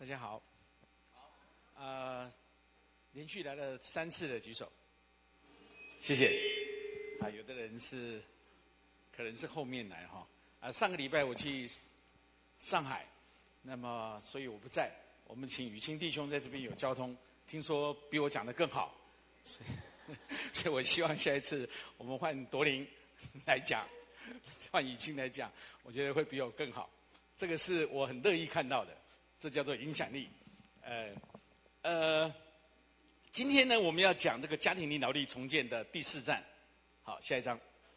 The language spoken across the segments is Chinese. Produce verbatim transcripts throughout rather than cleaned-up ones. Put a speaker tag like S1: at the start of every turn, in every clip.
S1: 大家好。呃，连续来了三次的举手，谢谢。啊，有的人是可能是后面来哈。啊，上个礼拜我去上海，那么所以我不在，我们请雨清弟兄在这边有交通，听说比我讲得更好，所以所以我希望下一次我们换铎林来讲，换雨清来讲，我觉得会比我更好。这个是我很乐意看到的，这叫做影响力。呃呃，今天呢，我们要讲这个家庭领导力重建的第四站。好，下一章。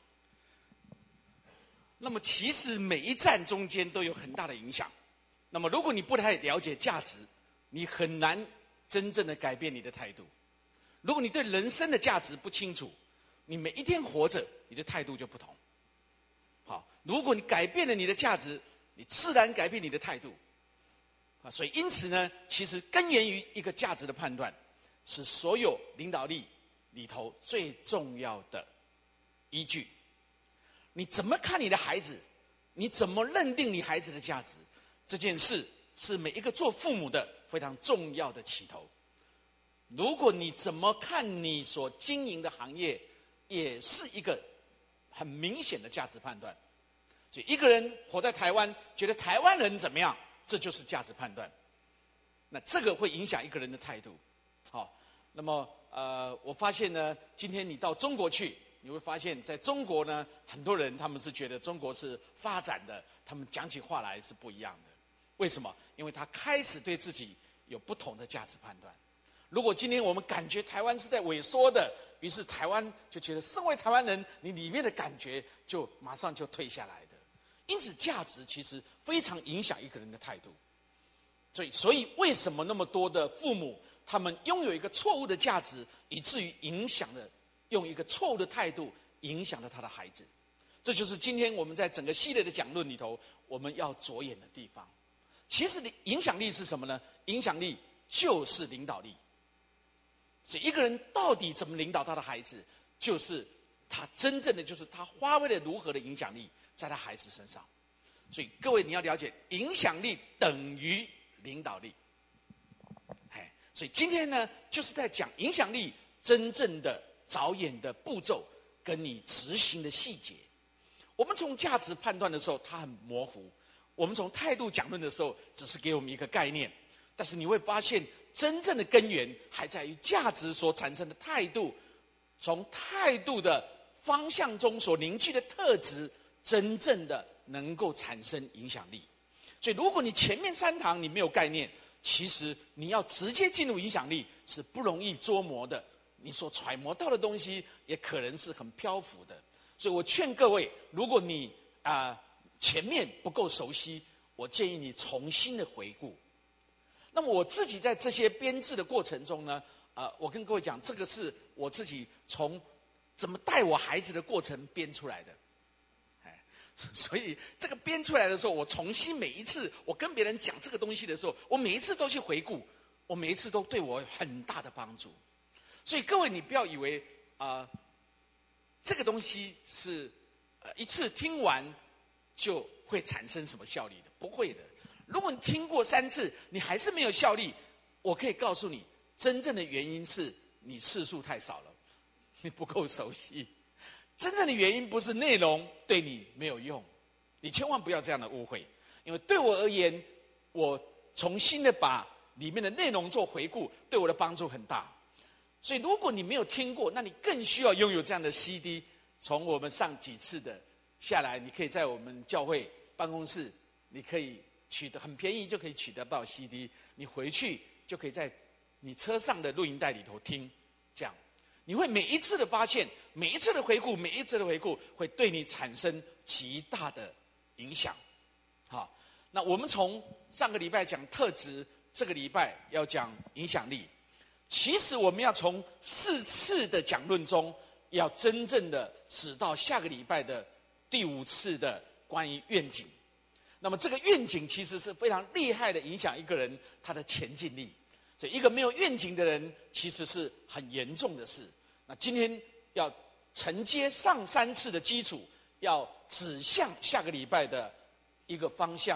S1: 那么其实每一站中间都有很大的影响。那么如果你不太了解价值，你很难真正的改变你的态度。如果你对人生的价值不清楚，你每一天活着，你的态度就不同。好，如果你改变了你的价值，你自然改变你的态度。啊，所以因此呢，其实根源于一个价值的判断，是所有领导力里头最重要的依据。你怎么看你的孩子？你怎么认定你孩子的价值？这件事是每一个做父母的非常重要的起头。如果你怎么看你所经营的行业，也是一个很明显的价值判断。所以一个人活在台湾，觉得台湾人怎么样，这就是价值判断。那这个会影响一个人的态度。好，那么呃，我发现呢，今天你到中国去，你会发现在中国呢，很多人他们是觉得中国是发展的，他们讲起话来是不一样的。为什么？因为他开始对自己有不同的价值判断。如果今天我们感觉台湾是在萎缩的，于是台湾就觉得身为台湾人，你里面的感觉就马上就退下来的。因此价值其实非常影响一个人的态度。所以所以为什么那么多的父母他们拥有一个错误的价值，以至于影响了用一个错误的态度影响了他的孩子。这就是今天我们在整个系列的讲论里头我们要着眼的地方。其实影响力是什么呢？影响力就是领导力。所以一个人到底怎么领导他的孩子，就是他真正的就是他发挥了如何的影响力在他孩子身上。所以各位你要了解，影响力等于领导力。哎，所以今天呢，就是在讲影响力真正的着眼的步骤跟你执行的细节。我们从价值判断的时候它很模糊，我们从态度讲论的时候只是给我们一个概念，但是你会发现真正的根源还在于价值所产生的态度，从态度的方向中所凝聚的特质真正的能够产生影响力。所以如果你前面三堂你没有概念，其实你要直接进入影响力是不容易捉摸的，你所揣摩到的东西也可能是很漂浮的。所以我劝各位，如果你啊、呃、前面不够熟悉，我建议你重新的回顾。那么我自己在这些编制的过程中呢，呃，我跟各位讲，这个是我自己从怎么带我孩子的过程编出来的。哎，所以这个编出来的时候，我重新每一次我跟别人讲这个东西的时候，我每一次都去回顾，我每一次都对我有很大的帮助。所以各位你不要以为啊、呃、这个东西是呃一次听完就会产生什么效力的，不会的。如果你听过三次你还是没有效力，我可以告诉你，真正的原因是你次数太少了，你不够熟悉。真正的原因不是内容对你没有用，你千万不要这样的误会。因为对我而言，我重新的把里面的内容做回顾，对我的帮助很大。所以如果你没有听过，那你更需要拥有这样的 C D。 从我们上几次的下来，你可以在我们教会办公室，你可以取得很便宜就可以取得到 C D， 你回去就可以在你车上的录音带里头听。这样你会每一次的发现，每一次的回顾，每一次的回顾会对你产生极大的影响。好，那我们从上个礼拜讲特质，这个礼拜要讲影响力。其实我们要从四次的讲论中，要真正的指到下个礼拜的第五次的关于愿景。那么这个愿景其实是非常厉害的，影响一个人他的前进力。所以一个没有愿景的人其实是很严重的事。那今天要承接上三次的基础，要指向下个礼拜的一个方向，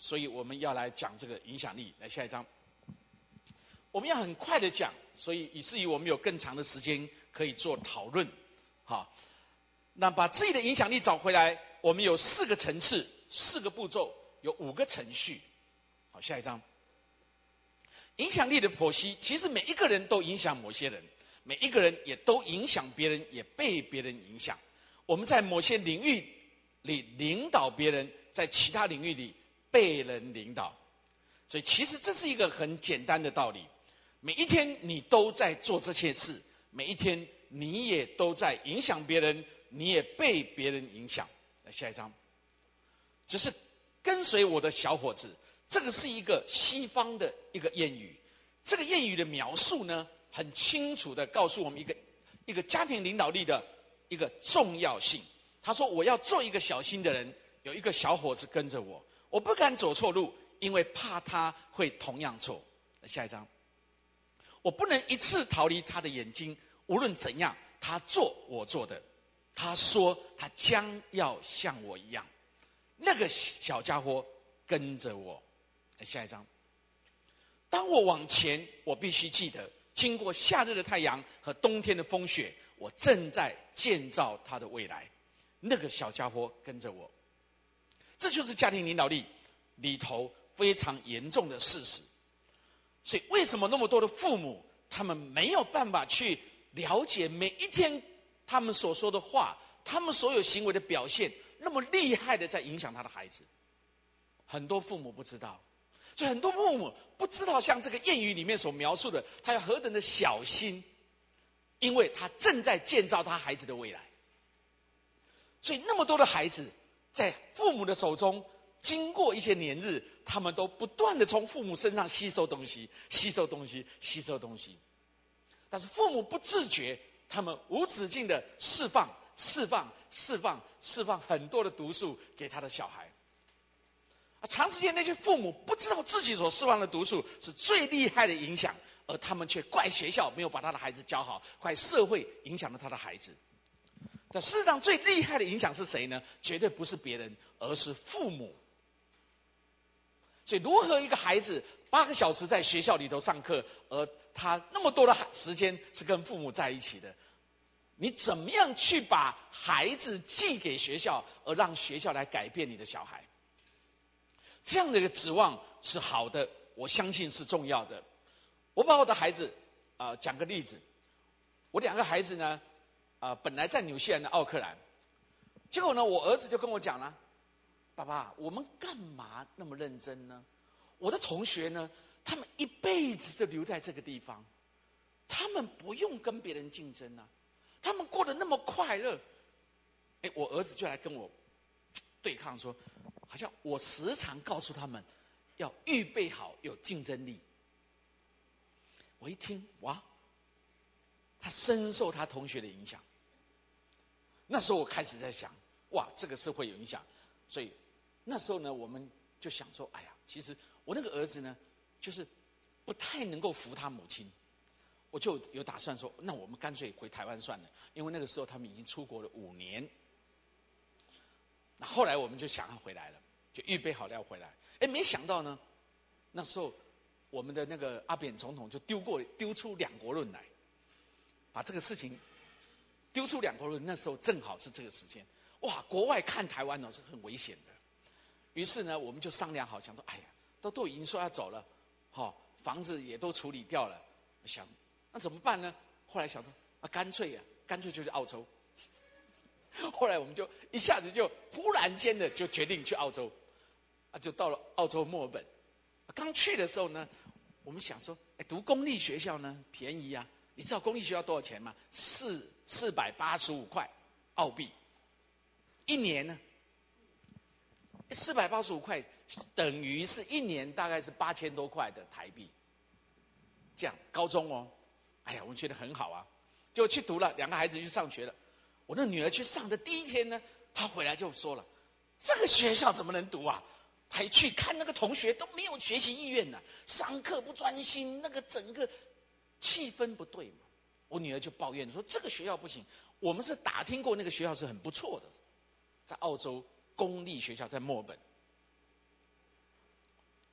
S1: 所以我们要来讲这个影响力。来下一章，我们要很快的讲，所以以至于我们有更长的时间可以做讨论。好，那把自己的影响力找回来，我们有四个层次，四个步骤，有五个程序。好，下一章，影响力的剖析，其实每一个人都影响某些人，每一个人也都影响别人，也被别人影响。我们在某些领域里领导别人，在其他领域里被人领导。所以其实这是一个很简单的道理，每一天你都在做这些事，每一天你也都在影响别人，你也被别人影响。来下一章，只是跟随我的小伙子，这个是一个西方的一个谚语。这个谚语的描述呢，很清楚的告诉我们一个一个家庭领导力的一个重要性。他说，我要做一个小心的人，有一个小伙子跟着我，我不敢走错路，因为怕他会同样错。下一章，我不能一次逃离他的眼睛，无论怎样，他做我做的，他说他将要像我一样。那个小家伙跟着我。下一章，当我往前，我必须记得，经过夏日的太阳和冬天的风雪，我正在建造他的未来。那个小家伙跟着我。这就是家庭领导力里头非常严重的事实。所以为什么那么多的父母，他们没有办法去了解每一天他们所说的话，他们所有行为的表现，那么厉害的在影响他的孩子？很多父母不知道，所以很多父母不知道像这个谚语里面所描述的，他要何等的小心，因为他正在建造他孩子的未来。所以那么多的孩子在父母的手中，经过一些年日，他们都不断的从父母身上吸收东西，吸收东西，吸收东西。但是父母不自觉，他们无止境的释放、释放、释放、释放很多的毒素给他的小孩。啊，长时间那些父母不知道自己所释放的毒素是最厉害的影响，而他们却怪学校没有把他的孩子教好，怪社会影响了他的孩子。但事实上最厉害的影响是谁呢？绝对不是别人，而是父母。所以如何一个孩子八个小时在学校里头上课，而他那么多的时间是跟父母在一起的，你怎么样去把孩子寄给学校，而让学校来改变你的小孩？这样的一个指望是好的，我相信是重要的。我把我的孩子啊、呃、讲个例子，我两个孩子呢啊、呃、本来在纽西兰的奥克兰，结果呢我儿子就跟我讲了，爸爸，我们干嘛那么认真呢？我的同学呢，他们一辈子都留在这个地方，他们不用跟别人竞争啊，他们过得那么快乐。哎，我儿子就来跟我对抗说，好像我时常告诉他们要预备好有竞争力。我一听，哇，他深受他同学的影响。那时候我开始在想，哇，这个是会有影响。所以那时候呢，我们就想说，哎呀，其实我那个儿子呢，就是不太能够服他母亲，我就有打算说，那我们干脆回台湾算了，因为那个时候他们已经出国了五年。那后来我们就想要回来了，就预备好了要回来。哎，没想到呢，那时候我们的那个阿扁总统就丢过丢出两国论来，把这个事情丢出两国论。那时候正好是这个时间，哇，国外看台湾呢是很危险的。于是呢，我们就商量好，想说，哎呀，都都已经说要走了，好、哦，房子也都处理掉了，想那怎么办呢？后来想说，啊，干脆呀、啊，干脆就去澳洲。后来我们就一下子就忽然间的就决定去澳洲，啊，就到了澳洲墨尔本。刚去的时候呢，我们想说，哎，读公立学校呢便宜啊，你知道公立学校多少钱吗？四四百八十五块澳币一年呢，四百八十五块等于是一年大概是八千多块的台币。这样高中哦，哎呀，我们觉得很好啊，就去读了，两个孩子去上学了。我那女儿去上的第一天呢，她回来就说了，这个学校怎么能读啊？她一去看那个同学都没有学习意愿呢、啊，上课不专心，那个整个气氛不对嘛。我女儿就抱怨说，这个学校不行。我们是打听过那个学校是很不错的，在澳洲公立学校，在墨尔本。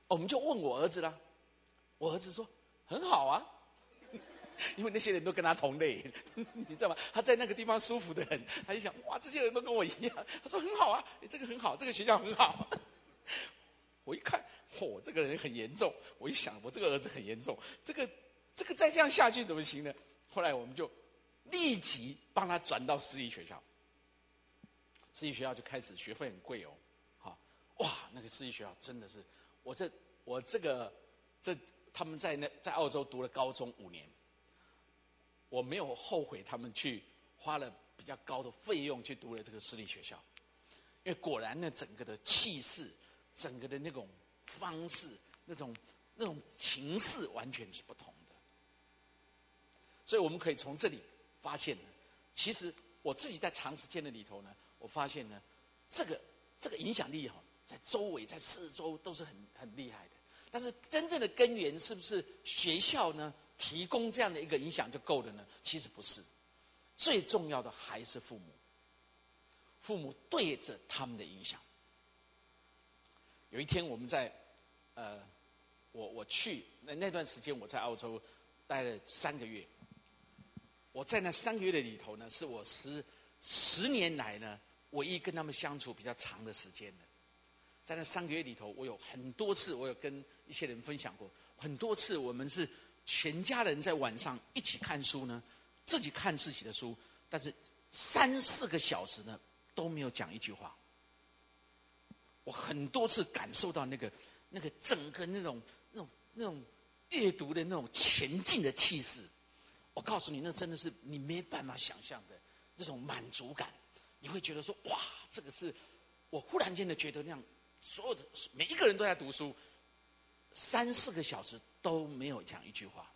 S1: 我们就问我儿子啦，我儿子说很好啊，因为那些人都跟他同类，你知道吗？他在那个地方舒服得很，他就想哇，这些人都跟我一样。他说很好啊，这个很好，这个学校很好。我一看，嚯、哦，这个人很严重。我一想，我这个儿子很严重，这个这个再这样下去怎么行呢？后来我们就立即帮他转到私立学校，私立学校就开始学费很贵哦，好，哇，那个私立学校真的是，我这我这个这他们在那在澳洲读了高中五年，我没有后悔他们去花了比较高的费用去读了这个私立学校，因为果然呢，整个的气势，整个的那种方式，那种那种情势完全是不同的。所以我们可以从这里发现呢，其实我自己在长时间的里头呢，我发现呢，这个这个影响力哈，在周围在四周都是很很厉害的。但是真正的根源是不是学校呢提供这样的一个影响就够了呢？其实不是，最重要的还是父母，父母对着他们的影响。有一天我们在呃，我我去那那段时间我在澳洲待了三个月。我在那三个月的里头呢，是我十十年来呢唯一跟他们相处比较长的时间的。在那三个月里头，我有很多次，我有跟一些人分享过，很多次我们是全家人在晚上一起看书呢，自己看自己的书，但是三四个小时呢都没有讲一句话。我很多次感受到那个那个整个那种那种那种阅读的那种前进的气势。我告诉你，那真的是你没办法想象的那种满足感。你会觉得说，哇，这个是我忽然间的觉得那样，所有的每一个人都在读书，三四个小时都没有讲一句话。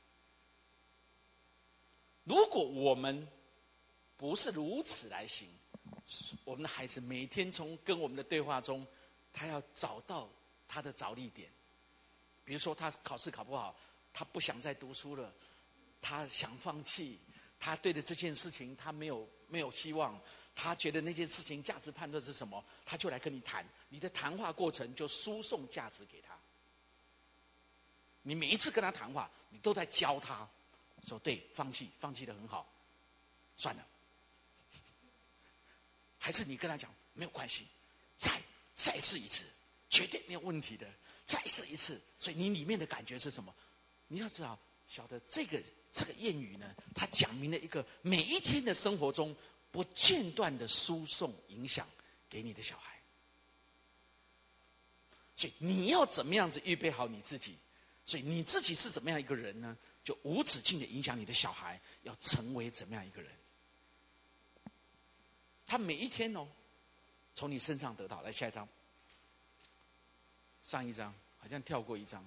S1: 如果我们不是如此来行，我们的孩子每天从跟我们的对话中，他要找到他的着力点。比如说他考试考不好，他不想再读书了，他想放弃，他对的这件事情他没有没有希望，他觉得那件事情价值判断是什么，他就来跟你谈，你的谈话过程就输送价值给他。你每一次跟他谈话，你都在教他说对，放弃，放弃的很好，算了。还是你跟他讲没有关系，再再试一次，绝对没有问题的，再试一次。所以你里面的感觉是什么？你要知道，晓得这个这个谚语呢，它讲明了一个每一天的生活中不间断的输送影响给你的小孩。所以你要怎么样子预备好你自己？所以你自己是怎么样一个人呢？就无止境的影响你的小孩要成为怎么样一个人。他每一天哦，从你身上得到。来下一张，上一张好像跳过一张。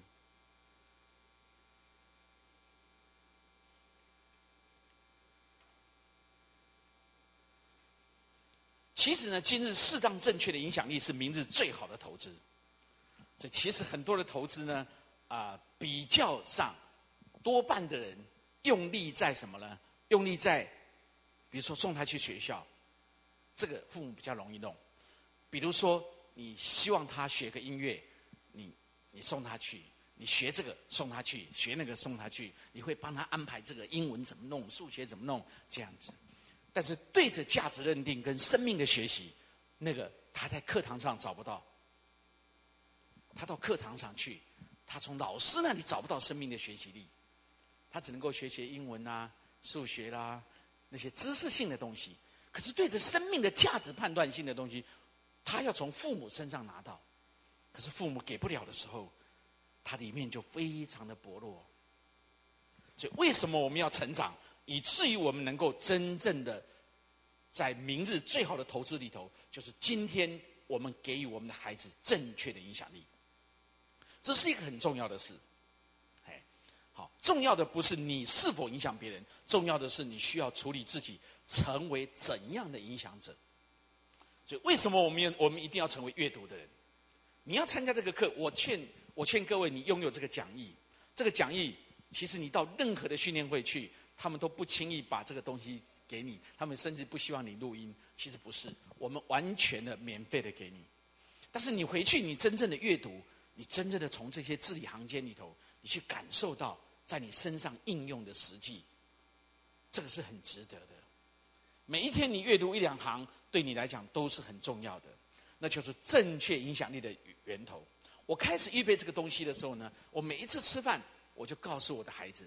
S1: 其实呢，今日适当正确的影响力是明日最好的投资。所以其实很多的投资呢，啊、呃，比较上多半的人用力在什么呢？用力在，比如说送他去学校，这个父母比较容易弄。比如说你希望他学个音乐，你你送他去，你学这个送他去，学那个送他去，你会帮他安排这个英文怎么弄，数学怎么弄，这样子。但是对着价值认定跟生命的学习，那个他在课堂上找不到。他到课堂上去，他从老师那里找不到生命的学习力，他只能够学学英文啊、数学啦、啊、那些知识性的东西。可是对着生命的价值判断性的东西，他要从父母身上拿到。可是父母给不了的时候，他里面就非常的薄弱。所以为什么我们要成长，以至于我们能够真正的在明日最好的投资里头，就是今天我们给予我们的孩子正确的影响力。这是一个很重要的事。哎，好，重要的不是你是否影响别人，重要的是你需要处理自己成为怎样的影响者。所以为什么我们我们一定要成为阅读的人？你要参加这个课，我劝我劝各位，你拥有这个讲义。这个讲义其实你到任何的训练会去，他们都不轻易把这个东西给你，他们甚至不希望你录音。其实不是，我们完全的免费的给你。但是你回去你真正的阅读， 你真正的从这些字里行间里头，你去感受到在你身上应用的实际，这个是很值得的。每一天你阅读一两行，对你来讲都是很重要的，那就是正确影响力的源头。我开始预备这个东西的时候呢，我每一次吃饭，我就告诉我的孩子，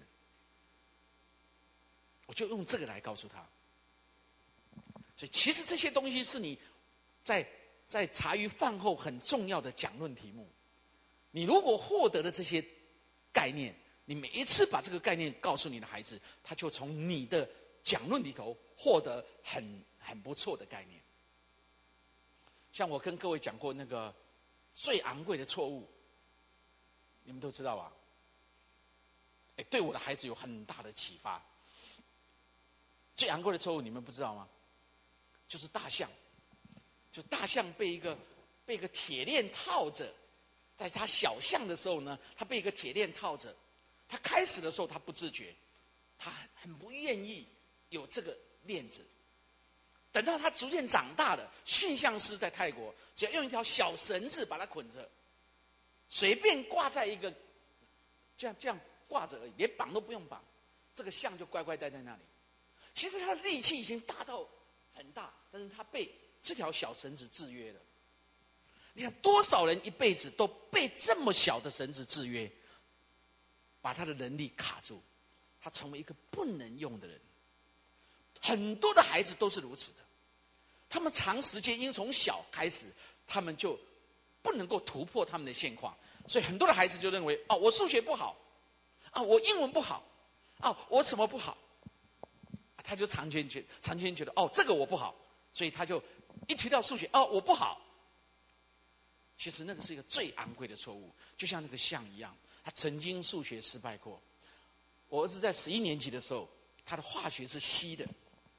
S1: 我就用这个来告诉他。所以其实这些东西是你在在茶余饭后很重要的讲论题目。你如果获得了这些概念，你每一次把这个概念告诉你的孩子，他就从你的讲论里头获得很很不错的概念。像我跟各位讲过那个最昂贵的错误，你们都知道吧？哎，对我的孩子有很大的启发。最昂贵的错误你们不知道吗？就是大象，就大象被一个被一个铁链套着，在它小象的时候呢，它被一个铁链套着。它开始的时候它不自觉，它很不愿意有这个链子。等到它逐渐长大了，驯象师在泰国只要用一条小绳子把它捆着，随便挂在一个这样这样挂着而已，连绑都不用绑，这个象就乖乖待在那里。其实它的力气已经大到很大，但是它被这条小绳子制约了。你看多少人一辈子都被这么小的绳子制约，把他的能力卡住，他成为一个不能用的人。很多的孩子都是如此的，他们长时间因为从小开始，他们就不能够突破他们的现况，所以很多的孩子就认为，哦，我数学不好，啊，我英文不好，啊，我什么不好，他就长期觉长期觉得，哦，这个我不好，所以他就一提到数学，哦，我不好。其实那个是一个最昂贵的错误，就像那个象一样，他曾经数学失败过。我儿子在十一年级的时候，他的化学是 C 的。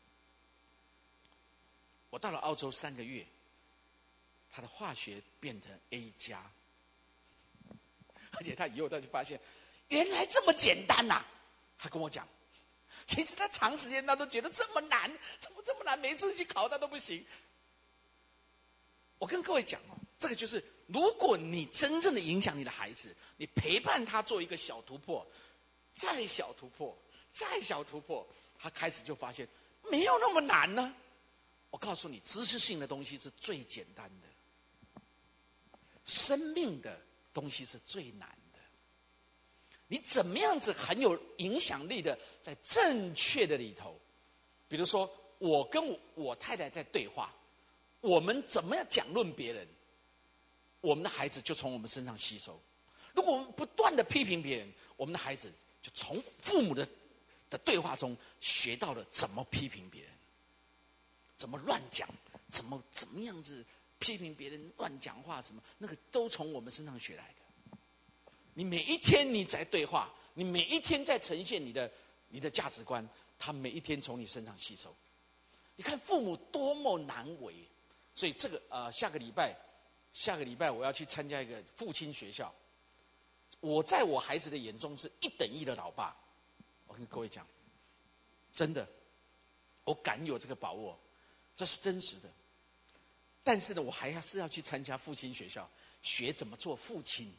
S1: 我到了澳洲三个月，他的化学变成 A 加，而且他以后他就发现，原来这么简单呐、啊！他跟我讲，其实他长时间他都觉得这么难，怎么这么难？每次去考他都不行。我跟各位讲哦，这个就是如果你真正的影响你的孩子，你陪伴他做一个小突破，再小突破，再小突破，他开始就发现没有那么难呢。我告诉你，知识性的东西是最简单的，生命的东西是最难的。你怎么样子很有影响力的在正确的里头，比如说我跟我我太太在对话，我们怎么样讲论别人，我们的孩子就从我们身上吸收。如果我们不断的批评别人，我们的孩子就从父母的的对话中学到了怎么批评别人，怎么乱讲，怎么怎么样子批评别人乱讲话，什么那个都从我们身上学来的。你每一天你在对话，你每一天在呈现你的你的价值观，他每一天从你身上吸收。你看父母多么难为。所以这个呃下个礼拜下个礼拜我要去参加一个父亲学校，我在我孩子的眼中是一等一的老爸。我跟各位讲，真的，我敢有这个把握，这是真实的。但是呢，我还是要去参加父亲学校，学怎么做父亲。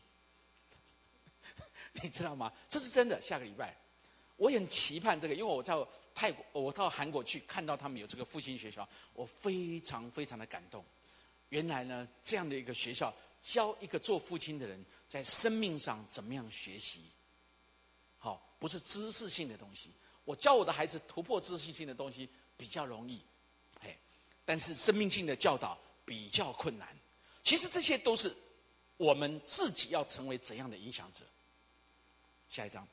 S1: 你知道吗？这是真的。下个礼拜，我也很期盼这个，因为我在泰国，我到韩国去看到他们有这个父亲学校，我非常非常的感动。原来呢，这样的一个学校教一个做父亲的人在生命上怎么样学习。好，不是知识性的东西。我教我的孩子突破知识性的东西比较容易，嘿，但是生命性的教导比较困难。其实这些都是我们自己要成为怎样的影响者。下一章，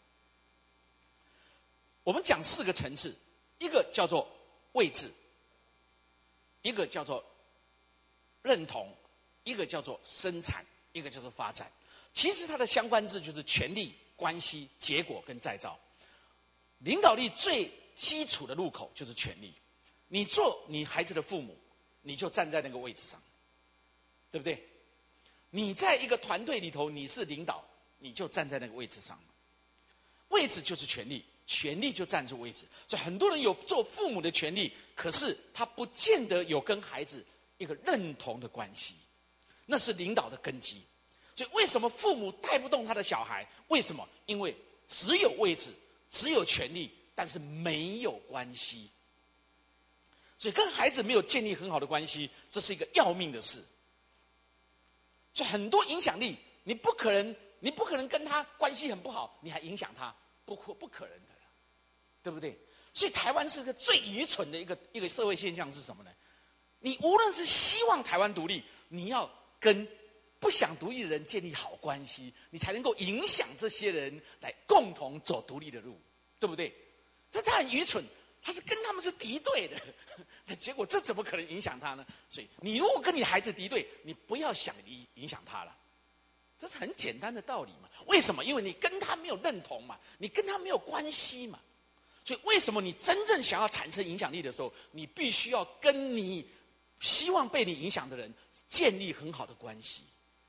S1: 我们讲四个层次，一个叫做位置，一个叫做认同，一个叫做生产，一个叫做发展。其实它的相关字就是权力、关系、结果跟再造。领导力最基础的入口就是权力。你做你孩子的父母，你就站在那个位置上，对不对？你在一个团队里头，你是领导，你就站在那个位置上。位置就是权力，权力就站住位置。所以很多人有做父母的权利，可是他不见得有跟孩子一个认同的关系，那是领导的根基。 所以为什么父母带不动他的小孩？为什么？因为只有位置，只有权利，但是没有关系。所以跟孩子没有建立很好的关系，这是一个要命的事。所以很多影响力，你不可能，你不可能跟他关系很不好，你还影响他，不不可能的，对不对？所以台湾是个最愚蠢的一个一个社会现象是什么呢？你无论是希望台湾独立，你要跟不想独立的人建立好关系，你才能够影响这些人来共同走独立的路，对不对？这他很愚蠢，他是跟他们是敌对的，结果这怎么可能影响他呢？所以你如果跟你孩子敌对，你不要想影影响他了，这是很简单的道理嘛。为什么？因为你跟他没有认同嘛，你跟他没有关系嘛。所以为什么你真正想要产生影响力的时候，你必须要跟你希望被你影响的人建立很好的关系。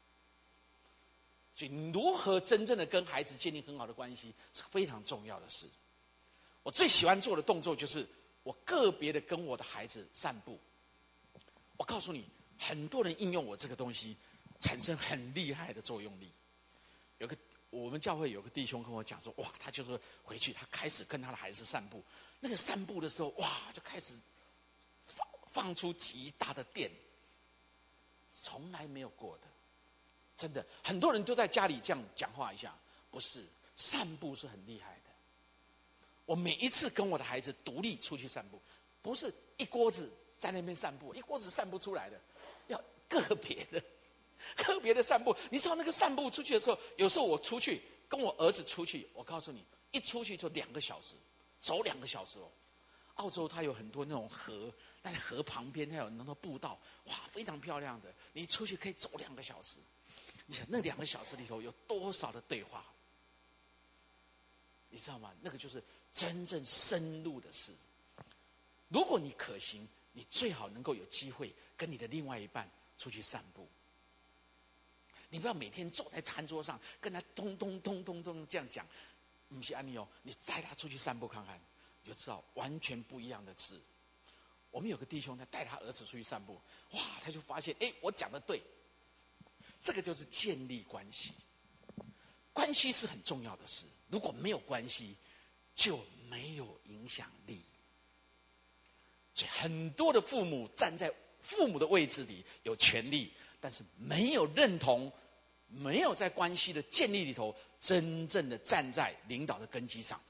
S1: 所以如何真正的跟孩子建立很好的关系是非常重要的事。我最喜欢做的动作就是我个别的跟我的孩子散步。我告诉你，很多人应用我这个东西产生很厉害的作用力。有个我们教会有个弟兄跟我讲说，哇，他就是回去他开始跟他的孩子散步，那个散步的时候，哇，就开始放放出极大的电，从来没有过的。真的，很多人都在家里这样讲话一下，不是，散步是很厉害的。我每一次跟我的孩子独立出去散步，不是一锅子在那边散步，一锅子散不出来的，要个别的，个别的散步。你知道那个散步出去的时候，有时候我出去跟我儿子出去，我告诉你，一出去就两个小时，走两个小时哦。澳洲它有很多那种河，那河旁边它有很多步道，哇，非常漂亮的，你出去可以走两个小时。你想那两个小时里头有多少的对话？你知道吗？那个就是真正深入的事。如果你可行，你最好能够有机会跟你的另外一半出去散步。你不要每天坐在餐桌上跟他咚咚咚咚咚这样讲，不是安妮哦，你带他出去散步看看，你就知道完全不一样的事。我们有个弟兄，他带他儿子出去散步，哇，他就发现，哎，我讲的对。这个就是建立关系，关系是很重要的事。如果没有关系，就没有影响力。所以很多的父母站在父母的位置里有权利，但是没有认同，没有在关系的建立里头真正的站在领导的根基上。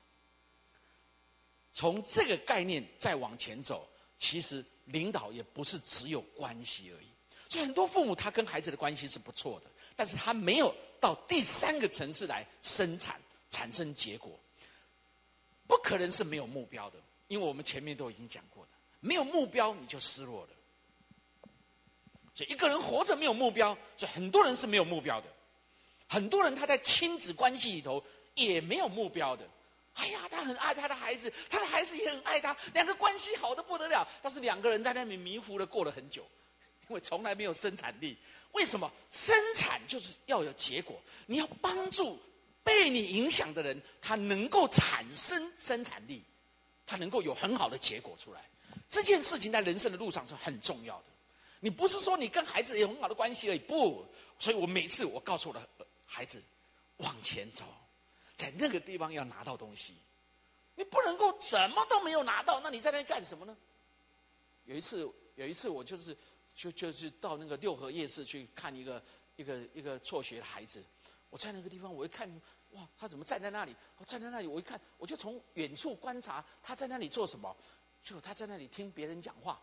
S1: 从这个概念再往前走，其实领导也不是只有关系而已。所以很多父母他跟孩子的关系是不错的，但是他没有到第三个层次来生产产生结果。不可能是没有目标的，因为我们前面都已经讲过的，没有目标你就失落了。所以一个人活着没有目标，所以很多人是没有目标的。很多人他在亲子关系里头也没有目标的。哎呀，他很爱他的孩子，他的孩子也很爱他，两个关系好得不得了，但是两个人在那里迷糊的过了很久。因为从来没有生产力。为什么？生产就是要有结果，你要帮助被你影响的人，他能够产生生产力，他能够有很好的结果出来。这件事情在人生的路上是很重要的。你不是说你跟孩子有很好的关系而已，不。所以我每次我告诉我的孩子，往前走，在那个地方要拿到东西。你不能够什么都没有拿到，那你在那干什么呢？有一次，有一次我就是。就就是到那个六合夜市去看一个一个一个辍学的孩子，我在那个地方，我一看，哇，他怎么站在那里？我站在那里，我一看，我就从远处观察他在那里做什么。结果他在那里听别人讲话，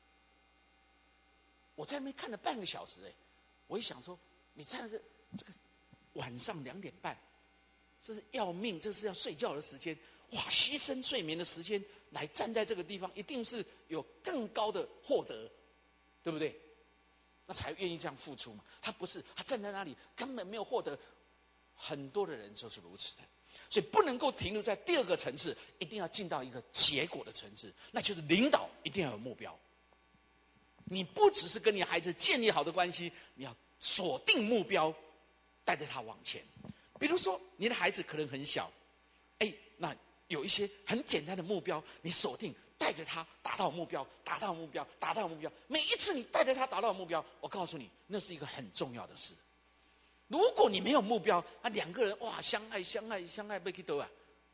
S1: 我在那边看了半个小时，哎，我一想说，你在那个这个晚上两点半，这是要命，这是要睡觉的时间，哇，牺牲睡眠的时间来站在这个地方，一定是有更高的获得。对不对？那才愿意这样付出嘛。他不是，他站在那里根本没有获得。很多的人就是如此的，所以不能够停留在第二个层次，一定要进到一个结果的层次，那就是领导一定要有目标。你不只是跟你孩子建立好的关系，你要锁定目标，带着他往前。比如说，你的孩子可能很小，哎，那有一些很简单的目标，你锁定。带着他达到目标，达到目标，达到目标。每一次你带着他达到目标，我告诉你，那是一个很重要的事。 如果你没有目标，啊，两个人哇相爱相爱相爱，被去多啊。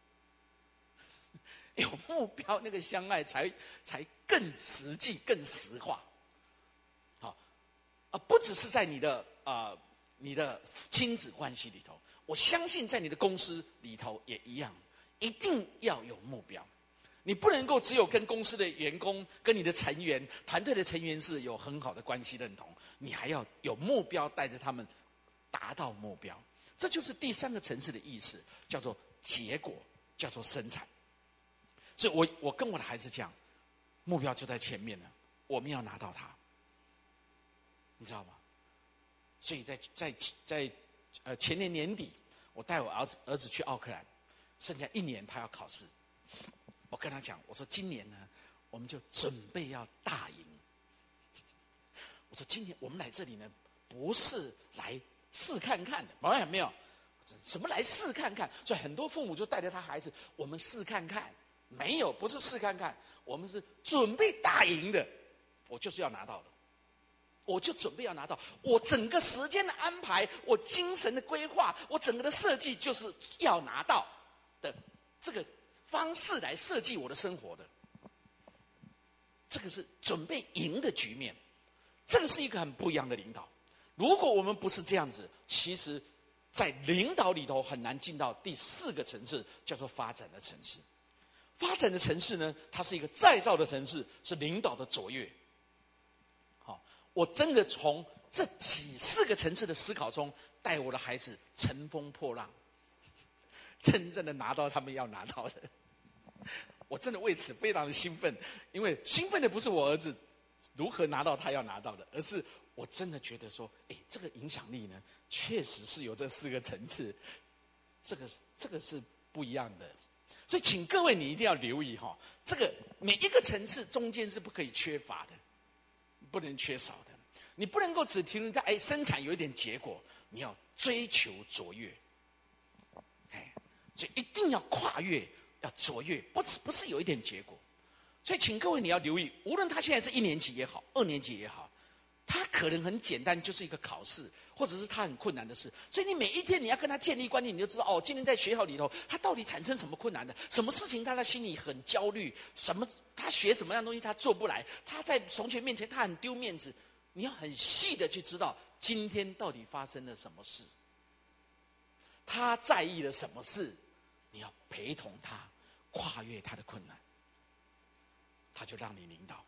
S1: 有目标，那个相爱才才更实际、更实化。好，啊，不只是在你的啊、呃、你的亲子关系里头，我相信在你的公司里头也一样，一定要有目标。你不能够只有跟公司的员工、跟你的成员、团队的成员是有很好的关系认同，你还要有目标，带着他们达到目标。这就是第三个层次的意思，叫做结果，叫做生产。所以我我跟我的孩子讲，目标就在前面了，我们要拿到它，你知道吗？所以在在在呃前年年底，我带我儿子儿子去奥克兰，剩下一年他要考试，我跟他讲，我说今年呢，我们就准备要大赢。我说今年我们来这里呢，不是来试看看的，没有没有，什么来试看看？所以很多父母就带着他孩子，我们试看看。没有，不是试看看，我们是准备大赢的。我就是要拿到的，我就准备要拿到。我整个时间的安排，我精神的规划，我整个的设计，就是要拿到的这个方式来设计我的生活的。这个是准备赢的局面，这个是一个很不一样的领导。如果我们不是这样子，其实在领导里头很难进到第四个层次，叫做发展的层次。发展的层次呢，它是一个再造的层次，是领导的卓越。好，我真的从这几四个层次的思考中，带我的孩子乘风破浪，真正的拿到他们要拿到的。我真的为此非常的兴奋，因为兴奋的不是我儿子如何拿到他要拿到的，而是我真的觉得说，哎，这个影响力呢，确实是有这四个层次，这个这个是不一样的。所以请各位你一定要留意哈，这个每一个层次中间是不可以缺乏的，不能缺少的。你不能够只停留在哎生产有一点结果，你要追求卓越，哎，所以一定要跨越，要卓越，不是不是有一点结果。所以请各位你要留意，无论他现在是一年级也好，二年级也好，他可能很简单，就是一个考试，或者是他很困难的事。所以你每一天你要跟他建立观念，你就知道哦，今天在学校里头，他到底产生什么困难的，什么事情他的心里很焦虑，什么他学什么样的东西他做不来，他在同学面前他很丢面子。你要很细的去知道今天到底发生了什么事，他在意了什么事，你要陪同他跨越他的困难，他就让你领导。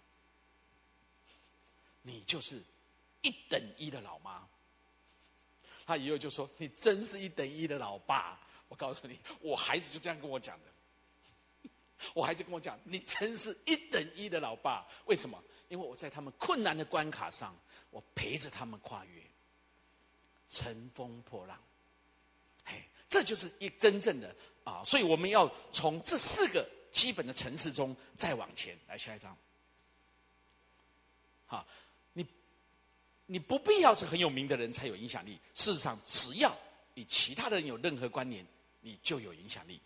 S1: 你就是一等一的老妈。他以后就说，你真是一等一的老爸。我告诉你，我孩子就这样跟我讲的。我孩子跟我讲，你真是一等一的老爸。为什么？因为我在他们困难的关卡上，我陪着他们跨越，乘风破浪。嘿，这就是一真正的啊！所以我们要从这四个基本的层次中再往前。来，下一张。好，你你不必要是很有名的人才有影响力。事实上，只要与其他的人有任何关联，你就有影响力。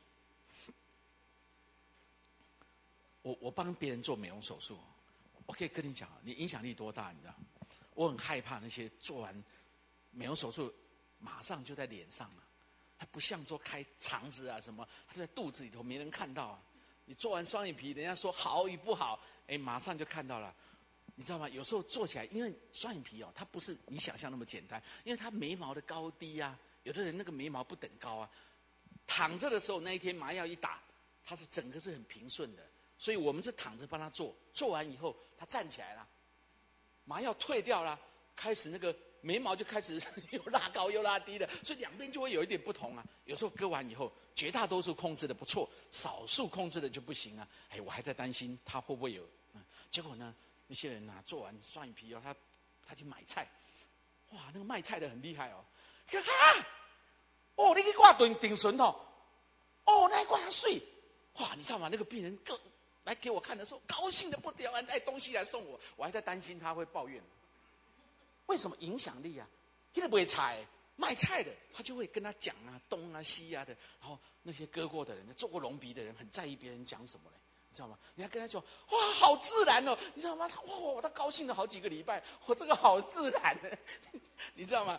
S1: 我我帮别人做美容手术，我可以跟你讲，你影响力多大，你知道？我很害怕那些做完美容手术马上就在脸上啊，它不像说开肠子啊什么，它就在肚子里头没人看到啊。你做完双眼皮，人家说好与不好，哎，马上就看到了。你知道吗？有时候做起来，因为双眼皮哦，它不是你想象那么简单，因为它眉毛的高低啊，有的人那个眉毛不等高啊。躺着的时候那一天麻药一打，它是整个是很平顺的，所以我们是躺着帮他做，做完以后他站起来了，麻药退掉了，开始那个眉毛就开始又拉高又拉低的，所以两边就会有一点不同啊。有时候割完以后，绝大多数控制的不错，少数控制的就不行啊。哎，我还在担心他会不会有，嗯，结果呢？那些人啊，做完双眼皮哦，他他去买菜，哇，那个卖菜的很厉害哦，啊，哦，你去挂顶顶唇哦，哦，那一挂他水，哇，你知道吗？那个病人更来给我看的时候，高兴的不得了，带东西来送我，我还在担心他会抱怨。为什么影响力啊？他不会菜卖菜的，他就会跟他讲啊，东啊西啊的，然后那些割过的人，做过隆鼻的人，很在意别人讲什么嘞。你知道吗？你还跟他说，哇，好自然哦，你知道吗？他哇，他高兴了好几个礼拜，我这个好自然的，你知道吗？我告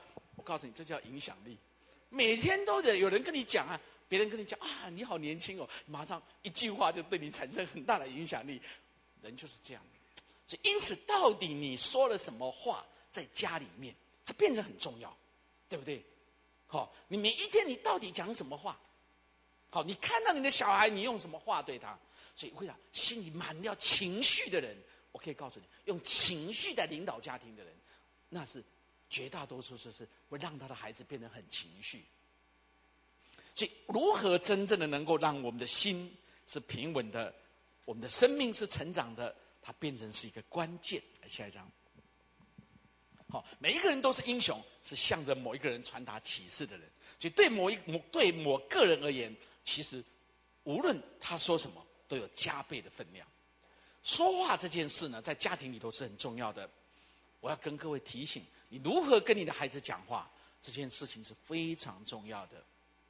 S1: 告诉你，这叫影响力。每天都有人跟你讲啊，别人跟你讲啊，你好年轻哦，马上一句话就对你产生很大的影响力。人就是这样，所以因此，到底你说了什么话，在家里面，它变成很重要，对不对？好，你每一天你到底讲什么话？好，你看到你的小孩，你用什么话对他？所以我跟你讲，心里满掉情绪的人，我可以告诉你，用情绪来领导家庭的人，那是绝大多数是是会让他的孩子变得很情绪。所以，如何真正的能够让我们的心是平稳的，我们的生命是成长的，它变成是一个关键。下一章，好，每一个人都是英雄，是向着某一个人传达启示的人。所以，对某一某对某个人而言，其实无论他说什么，都有加倍的分量。说话这件事呢，在家庭里头是很重要的。我要跟各位提醒，你如何跟你的孩子讲话，这件事情是非常重要的。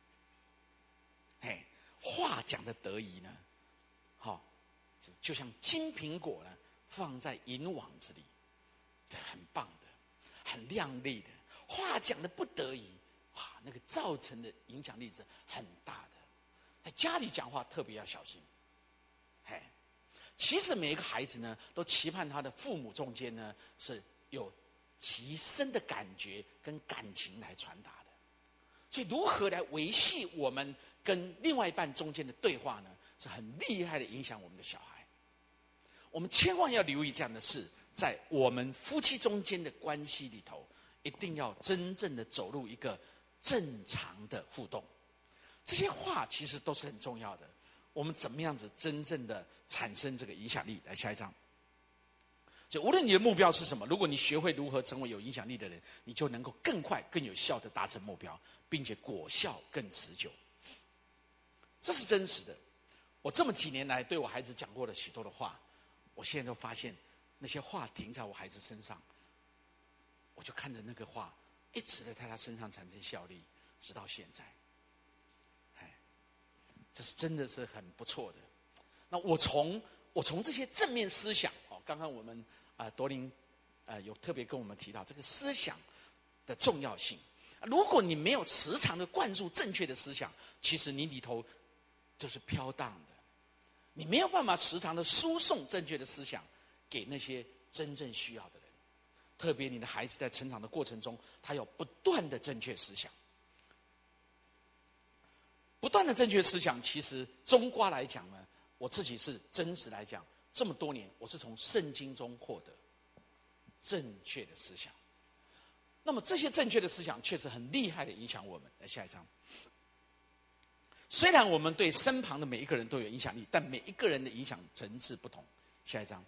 S1: 嘿，话讲的得宜呢，好，就像金苹果呢，放在银网子里，很棒的，很亮丽的。话讲的不得宜，哇，那个造成的影响力是很大的。在家里讲话特别要小心。嘿，其实每一个孩子呢，都期盼他的父母中间呢是有极深的感觉跟感情来传达的。所以，如何来维系我们跟另外一半中间的对话呢？是很厉害的影响我们的小孩。我们千万要留意这样的事，在我们夫妻中间的关系里头，一定要真正的走入一个正常的互动。这些话其实都是很重要的。我们怎么样子真正的产生这个影响力？来，下一章。就无论你的目标是什么，如果你学会如何成为有影响力的人，你就能够更快、更有效的达成目标，并且果效更持久。这是真实的。我这么几年来对我孩子讲过了许多的话，我现在都发现那些话停在我孩子身上，我就看着那个话一直的在他身上产生效力，直到现在。哎，这是真的是很不错的。那我从我从这些正面思想，哦，刚刚我们啊、呃、多林呃有特别跟我们提到这个思想的重要性。如果你没有时常的灌注正确的思想，其实你里头就是飘荡的，你没有办法时常的输送正确的思想给那些真正需要的人。特别你的孩子在成长的过程中，他有不断的正确思想。不断的正确思想，其实综括来讲呢，我自己是真实来讲，这么多年我是从圣经中获得正确的思想。那么这些正确的思想确实很厉害的影响我们。来，下一章。虽然我们对身旁的每一个人都有影响力，但每一个人的影响层次不同。下一章。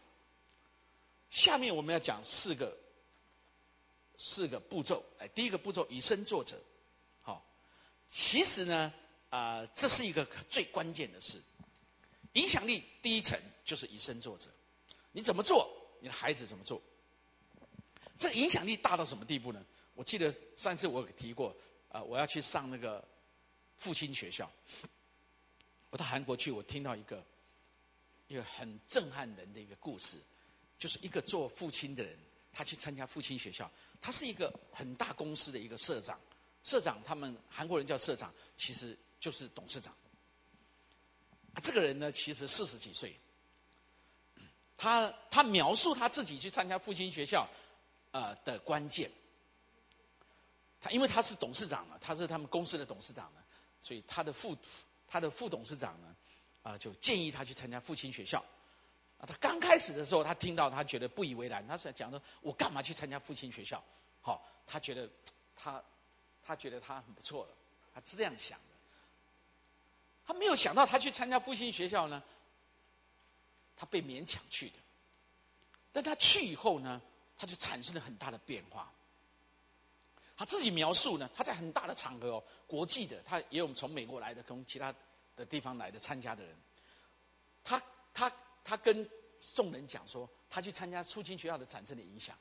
S1: 下面我们要讲四个四个步骤。哎，第一个步骤，以身作则。好，其实呢，啊、呃，这是一个最关键的事。影响力第一层就是以身作则。你怎么做，你的孩子怎么做。这个影响力大到什么地步呢？我记得上次我有提过，啊、呃，我要去上那个父亲学校。我到韩国去，我听到一个一个很震撼人的一个故事，就是一个做父亲的人，他去参加父亲学校，他是一个很大公司的一个社长，社长他们韩国人叫社长，其实就是董事长。啊、这个人呢，其实四十几岁，他他描述他自己去参加父亲学校呃的关键。他因为他是董事长嘛，他是他们公司的董事长呢，所以他的副他的副董事长呢，啊、呃、就建议他去参加父亲学校。啊，他刚开始的时候，他听到他觉得不以为然，他是讲说，我干嘛去参加父亲学校？好、哦，他觉得他他觉得他很不错了，他是这样想的。他没有想到他去参加父亲学校呢，他被勉强去的。但他去以后呢，他就产生了很大的变化。他自己描述呢，他在很大的场合哦，国际的，他也有从美国来的，从其他的地方来的参加的人。他他他跟众人讲说，他去参加父亲学校的产生的影响。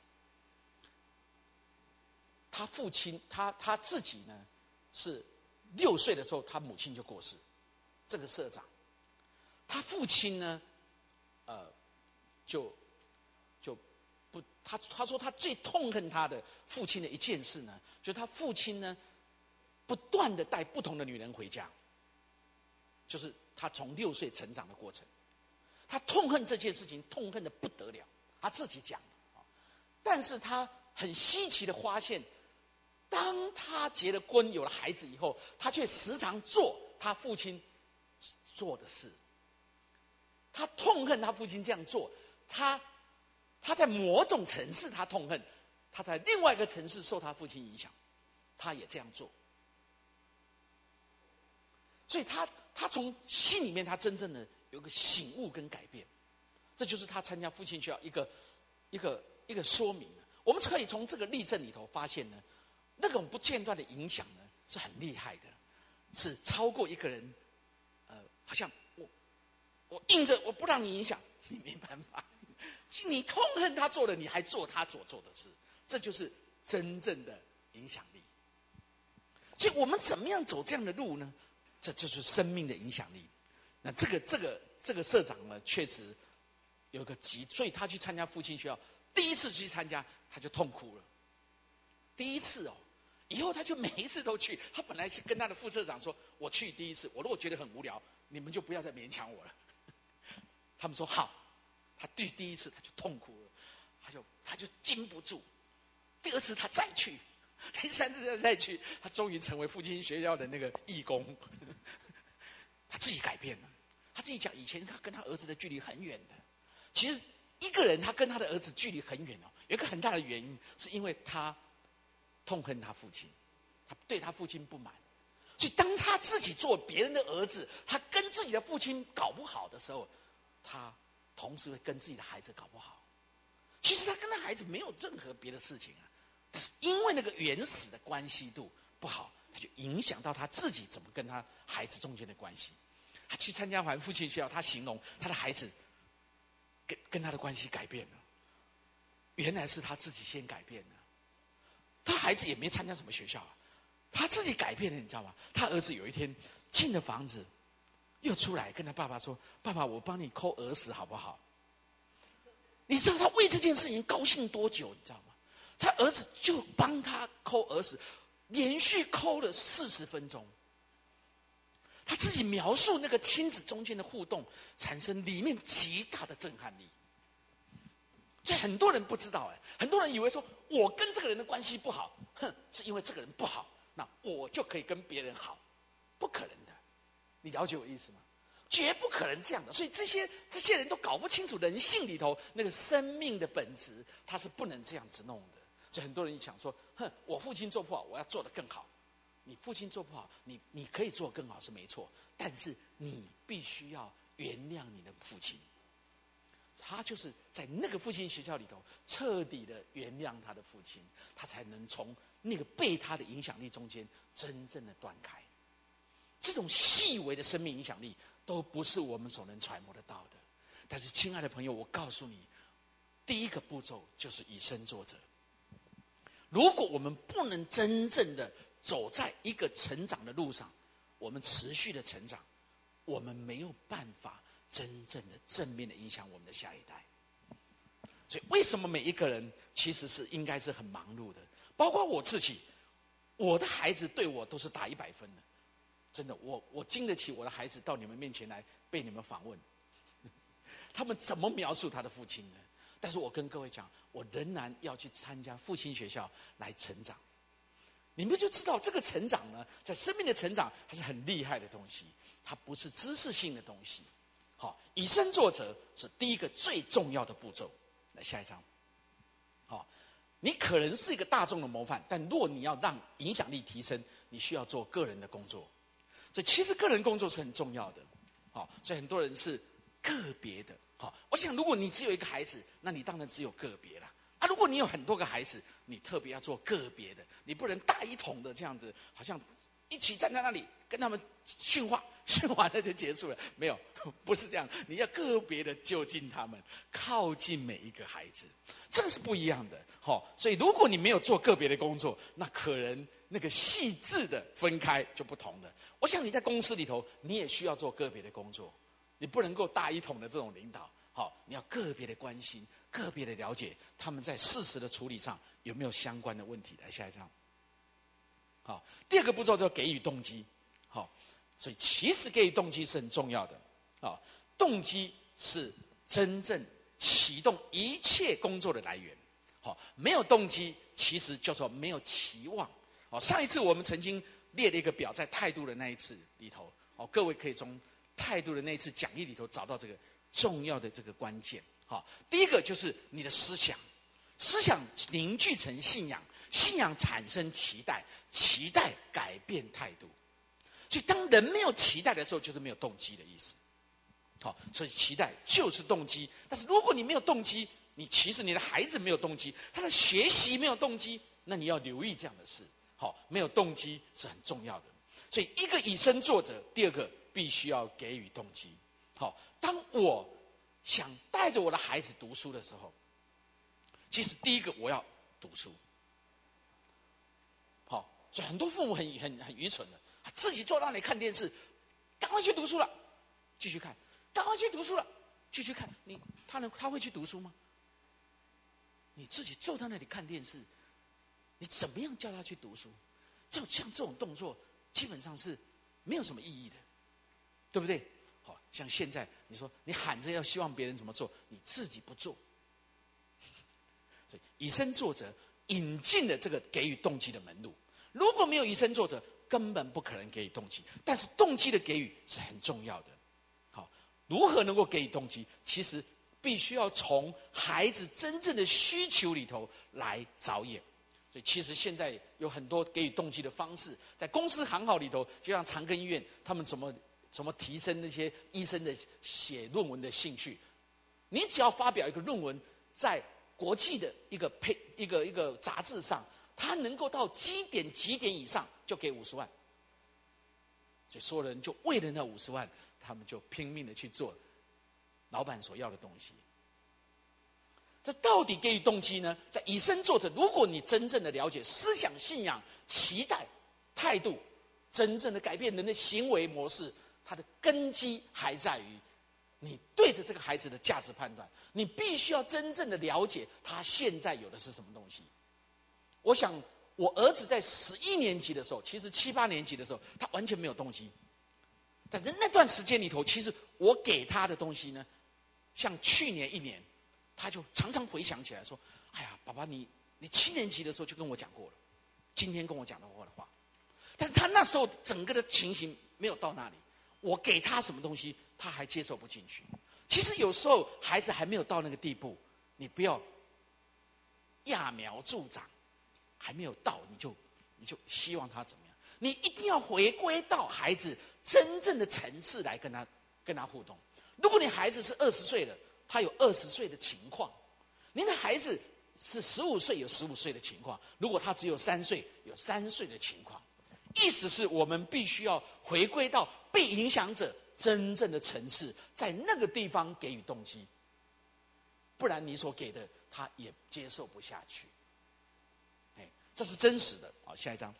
S1: 他父亲，他他自己呢，是六岁的时候，他母亲就过世。这个社长，他父亲呢，呃，就就不不，他他说他最痛恨他的父亲的一件事呢，就是他父亲呢不断的带不同的女人回家，就是他从六岁成长的过程，他痛恨这件事情，痛恨的不得了。他自己讲，但是他很稀奇的发现，当他结了婚有了孩子以后，他却时常做他父亲做的事。他痛恨他父亲这样做，他他在某种层次他痛恨，他在另外一个层次受他父亲影响，他也这样做。所以他他从心里面他真正的有个醒悟跟改变，这就是他参加复兴学校一个一个一个说明。我们可以从这个例证里头发现呢，那种不间断的影响呢是很厉害的，是超过一个人，呃，好像我我硬着我不让你影响，你没办法，你痛恨他做的，你还做他所做的事，这就是真正的影响力。所以我们怎么样走这样的路呢？这就是生命的影响力。那这个这个这个社长呢，确实有个急，所以他去参加复兴学校，第一次去参加他就痛哭了。第一次哦，以后他就每一次都去。他本来是跟他的副社长说：“我去第一次，我如果觉得很无聊，你们就不要再勉强我了。”他们说好。他第第一次他就痛哭了，他就他就禁不住。第二次他再去。第三次再去，他终于成为复兴学校的那个义工。他自己改变了，他自己讲，以前他跟他儿子的距离很远的。其实一个人他跟他的儿子距离很远哦，有一个很大的原因，是因为他痛恨他父亲，他对他父亲不满。所以当他自己做别人的儿子，他跟自己的父亲搞不好的时候，他同时会跟自己的孩子搞不好。其实他跟他孩子没有任何别的事情啊。但是因为那个原始的关系度不好，他就影响到他自己怎么跟他孩子中间的关系。他去参加完复兴学校，他形容他的孩子跟跟他的关系改变了，原来是他自己先改变了。他孩子也没参加什么学校啊，他自己改变了，你知道吗？他儿子有一天进了房子，又出来跟他爸爸说：“爸爸，我帮你抠耳屎好不好？”你知道他为这件事情高兴多久？你知道吗？他儿子就帮他抠耳屎，连续抠了四十分钟。他自己描述那个亲子中间的互动，产生里面极大的震撼力。所以很多人不知道，哎，很多人以为说我跟这个人的关系不好，哼，是因为这个人不好，那我就可以跟别人好，不可能的。你了解我意思吗？绝不可能这样的。所以这些这些人都搞不清楚人性里头那个生命的本质，他是不能这样子弄的。所以很多人想说，哼，我父亲做不好，我要做得更好。你父亲做不好，你你可以做更好是没错，但是你必须要原谅你的父亲。他就是在那个复兴学校里头彻底的原谅他的父亲，他才能从那个被他的影响力中间真正的断开。这种细微的生命影响力都不是我们所能揣摩得到的。但是亲爱的朋友，我告诉你，第一个步骤就是以身作则。如果我们不能真正的走在一个成长的路上，我们持续的成长，我们没有办法真正的正面的影响我们的下一代。所以为什么每一个人其实是应该是很忙碌的，包括我自己，我的孩子对我都是打一百分的。真的，我我经得起我的孩子到你们面前来被你们访问，他们怎么描述他的父亲呢？但是我跟各位讲，我仍然要去参加复兴学校来成长。你们就知道这个成长呢，在生命的成长，它是很厉害的东西，它不是知识性的东西。好，以身作则是第一个最重要的步骤。来下一章。好，你可能是一个大众的模范，但若你要让影响力提升，你需要做个人的工作。所以其实个人工作是很重要的。好，所以很多人是个别的。好，我想如果你只有一个孩子，那你当然只有个别啦。啊，如果你有很多个孩子，你特别要做个别的，你不能大一统的这样子，好像一起站在那里跟他们训话，训完了就结束了。没有，不是这样，你要个别的就近他们，靠近每一个孩子，这个是不一样的。好，所以如果你没有做个别的工作，那可能那个细致的分开就不同的。我想你在公司里头，你也需要做个别的工作，你不能够大一统的这种领导。 好，你要个别的关心，个别的了解他们在事实的处理上有没有相关的问题。来下一章。好，第二个步骤叫给予动机。好，所以其实给予动机是很重要的。啊，动机是真正启动一切工作的来源。好，没有动机，其实叫做没有期望。好，上一次我们曾经列了一个表，在态度的那一次里头，哦，各位可以从态度的那一次讲义里头找到这个重要的这个关键。好，第一个就是你的思想，思想凝聚成信仰，信仰产生期待，期待改变态度。所以当人没有期待的时候，就是没有动机的意思。好，所以期待就是动机。但是如果你没有动机，你其实你的孩子没有动机，他的学习没有动机，那你要留意这样的事。好，没有动机是很重要的。所以一个以身作则，第二个必须要给予动机。好，当我想带着我的孩子读书的时候，其实第一个我要读书。好，所以很多父母很很很愚蠢的，自己坐那里看电视，赶快去读书了，继续看，赶快去读书了，继续看。你他能他会去读书吗？你自己坐在那里看电视，你怎么样叫他去读书？这种像这种动作，基本上是没有什么意义的，对不对？好，像现在你说你喊着要希望别人怎么做，你自己不做，所以以身作则引进了这个给予动机的门路。如果没有以身作则，根本不可能给予动机。但是动机的给予是很重要的。好，如何能够给予动机？其实必须要从孩子真正的需求里头来着眼。所以其实现在有很多给予动机的方式，在公司行号里头，就像长庚医院，他们怎么怎么提升那些医生的写论文的兴趣。你只要发表一个论文，在国际的一个配一个一个杂志上，他能够到几点几点以上就给五十万。所以所有人就为了那五十万，他们就拼命的去做老板所要的东西。这到底给予动机呢？在以身作则，如果你真正的了解思想、信仰、期待、态度，真正的改变人的行为模式，它的根基还在于你对着这个孩子的价值判断。你必须要真正的了解他现在有的是什么东西。我想我儿子在十一年级的时候，其实七八年级的时候，他完全没有动机。但是那段时间里头，其实我给他的东西呢，像去年一年，他就常常回想起来说：“哎呀，爸爸你，你七年级的时候就跟我讲过了，今天跟我讲的话的话。”但是他那时候整个的情形没有到那里，我给他什么东西，他还接受不进去。其实有时候孩子还没有到那个地步，你不要揠苗助长，还没有到你就你就希望他怎么样？你一定要回归到孩子真正的层次来跟他跟他互动。如果你孩子是二十岁了，他有二十岁的情况；您的孩子是十五岁，有十五岁的情况；如果他只有三岁，有三岁的情况。意思是我们必须要回归到被影响者真正的层次，在那个地方给予动机，不然你所给的他也接受不下去。哎，这是真实的。好，下一章。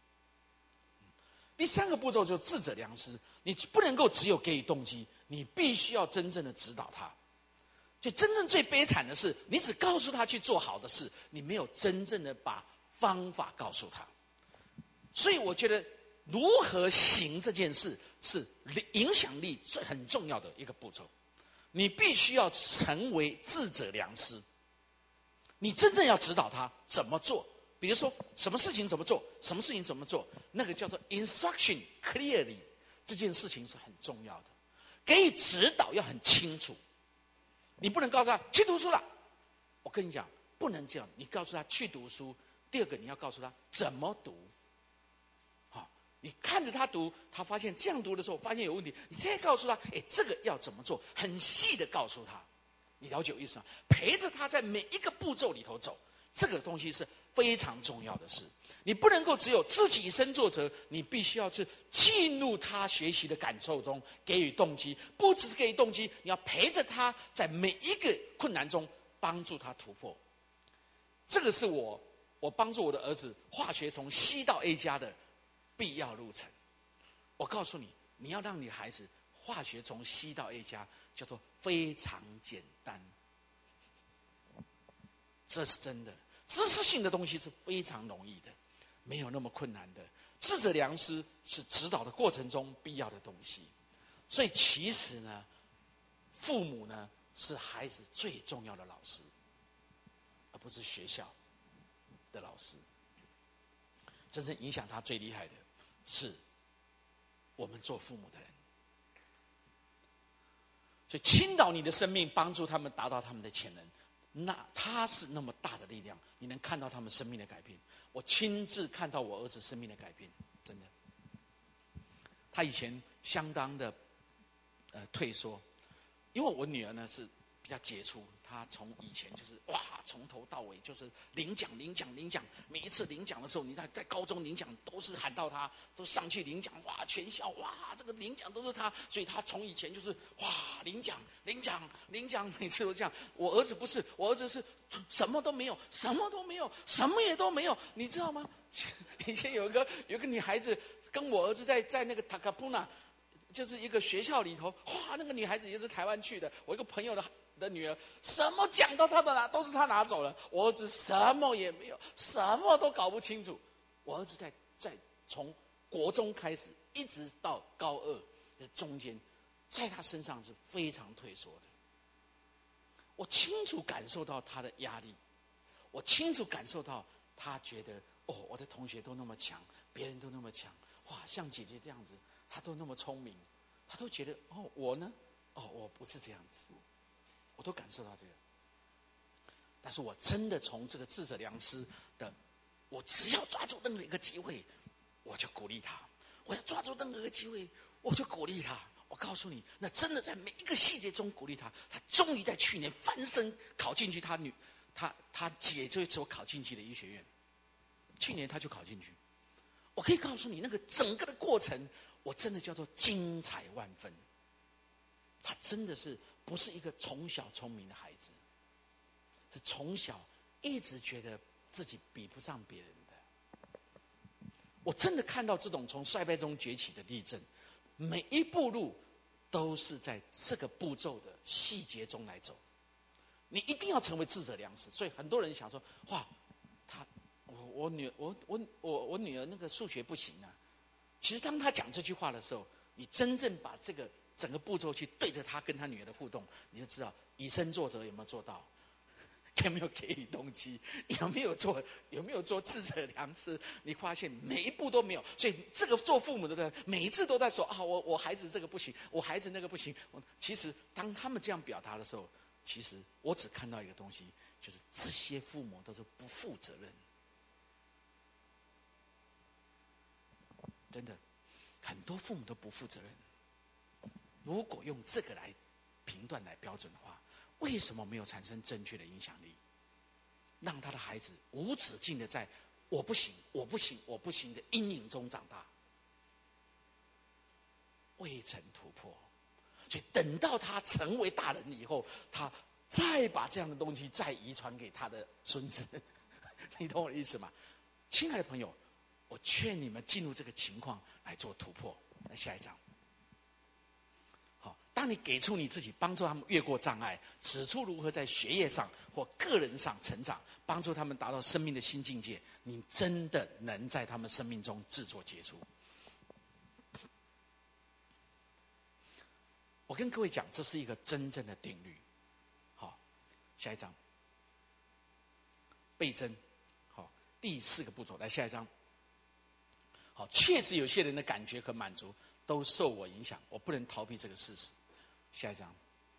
S1: 第三个步骤就是智者良师，你不能够只有给予动机，你必须要真正的指导他。就真正最悲惨的是，你只告诉他去做好的事，你没有真正的把方法告诉他。所以我觉得如何行这件事是影响力最很重要的一个步骤。你必须要成为智者良师，你真正要指导他怎么做。比如说什么事情怎么做，什么事情怎么做，那个叫做 instruction clearly， 这件事情是很重要的。给予指导要很清楚，你不能告诉他去读书了。我跟你讲，不能这样。你告诉他去读书，第二个你要告诉他怎么读。好，你看着他读，他发现这样读的时候发现有问题，你再告诉他，哎，这个要怎么做，很细的告诉他。你了解我意思吗？陪着他在每一个步骤里头走，这个东西是非常重要的事。你不能够只有自己以身作则，你必须要去进入他学习的感受中，给予动机。不只是给予动机，你要陪着他在每一个困难中帮助他突破。这个是我我帮助我的儿子化学从 C 到 A 加的必要路程。我告诉你，你要让你的孩子化学从 C 到 A 加叫做非常简单，这是真的。知识性的东西是非常容易的，没有那么困难的。智者良师是指导的过程中必要的东西。所以其实呢，父母呢是孩子最重要的老师，而不是学校的老师。真正影响他最厉害的是我们做父母的人。所以倾倒你的生命，帮助他们达到他们的潜能，那他是那么大的力量，你能看到他们生命的改变。我亲自看到我儿子生命的改变，真的。他以前相当的呃退缩，因为我女儿呢是比较杰出，她从以前就是哇，从头到尾就是领奖领奖领奖，每一次领奖的时候，你在在高中领奖都是喊到她，都上去领奖，哇，全校哇，这个领奖都是她，所以她从以前就是哇，领奖领奖领奖，每次都这样。我儿子不是，我儿子是什么都没有，什么都没有，什么也都没有，你知道吗？以前有一个有一个女孩子跟我儿子在在那个塔卡普纳，就是一个学校里头，哇，那个女孩子也是台湾去的，我一个朋友的的女儿，什么奖都她都拿，都是她拿走了。我儿子什么也没有，什么都搞不清楚。我儿子在在从国中开始，一直到高二的中间，在他身上是非常退缩的。我清楚感受到他的压力，我清楚感受到他觉得哦，我的同学都那么强，别人都那么强，哇，像姐姐这样子，他都那么聪明，他都觉得哦，我呢，哦，我不是这样子，我都感受到这个。但是我真的从这个智者良师的，我只要抓住任何一个机会，我就鼓励他；我要抓住任何一个机会，我就鼓励他。我告诉你，那真的在每一个细节中鼓励他。他终于在去年翻身考进去他女他他姐就所考进去的医学院，去年他就考进去。我可以告诉你，那个整个的过程，我真的叫做精彩万分。他真的是不是一个从小聪明的孩子，是从小一直觉得自己比不上别人的。我真的看到这种从衰败中崛起的地震，每一步路都是在这个步骤的细节中来走。你一定要成为智者良师。所以很多人想说，哇，他我我女我我我我女儿那个数学不行啊。其实当他讲这句话的时候，你真正把这个整个步骤去对着他跟他女儿的互动，你就知道以身作则有没有做到，有没有给予动机，有没有做有没有做智者良师。你发现每一步都没有。所以这个做父母的每一次都在说啊，我我孩子这个不行，我孩子那个不行。其实当他们这样表达的时候，其实我只看到一个东西，就是这些父母都是不负责任。真的，很多父母都不负责任。如果用这个来评断来标准的话，为什么没有产生正确的影响力，让他的孩子无止境的在我不行我不行我不行的阴影中长大，未曾突破。所以等到他成为大人以后，他再把这样的东西再遗传给他的孙子。你懂我的意思吗？亲爱的朋友，我劝你们进入这个情况来做突破。来下一章。好，当你给出你自己，帮助他们越过障碍，指出如何在学业上或个人上成长，帮助他们达到生命的新境界，你真的能在他们生命中制作杰出。我跟各位讲，这是一个真正的定律。好，下一章。倍增。好，第四个步骤，来下一章。好，确实有些人的感觉和满足都受我影响，我不能逃避这个事实。下一章。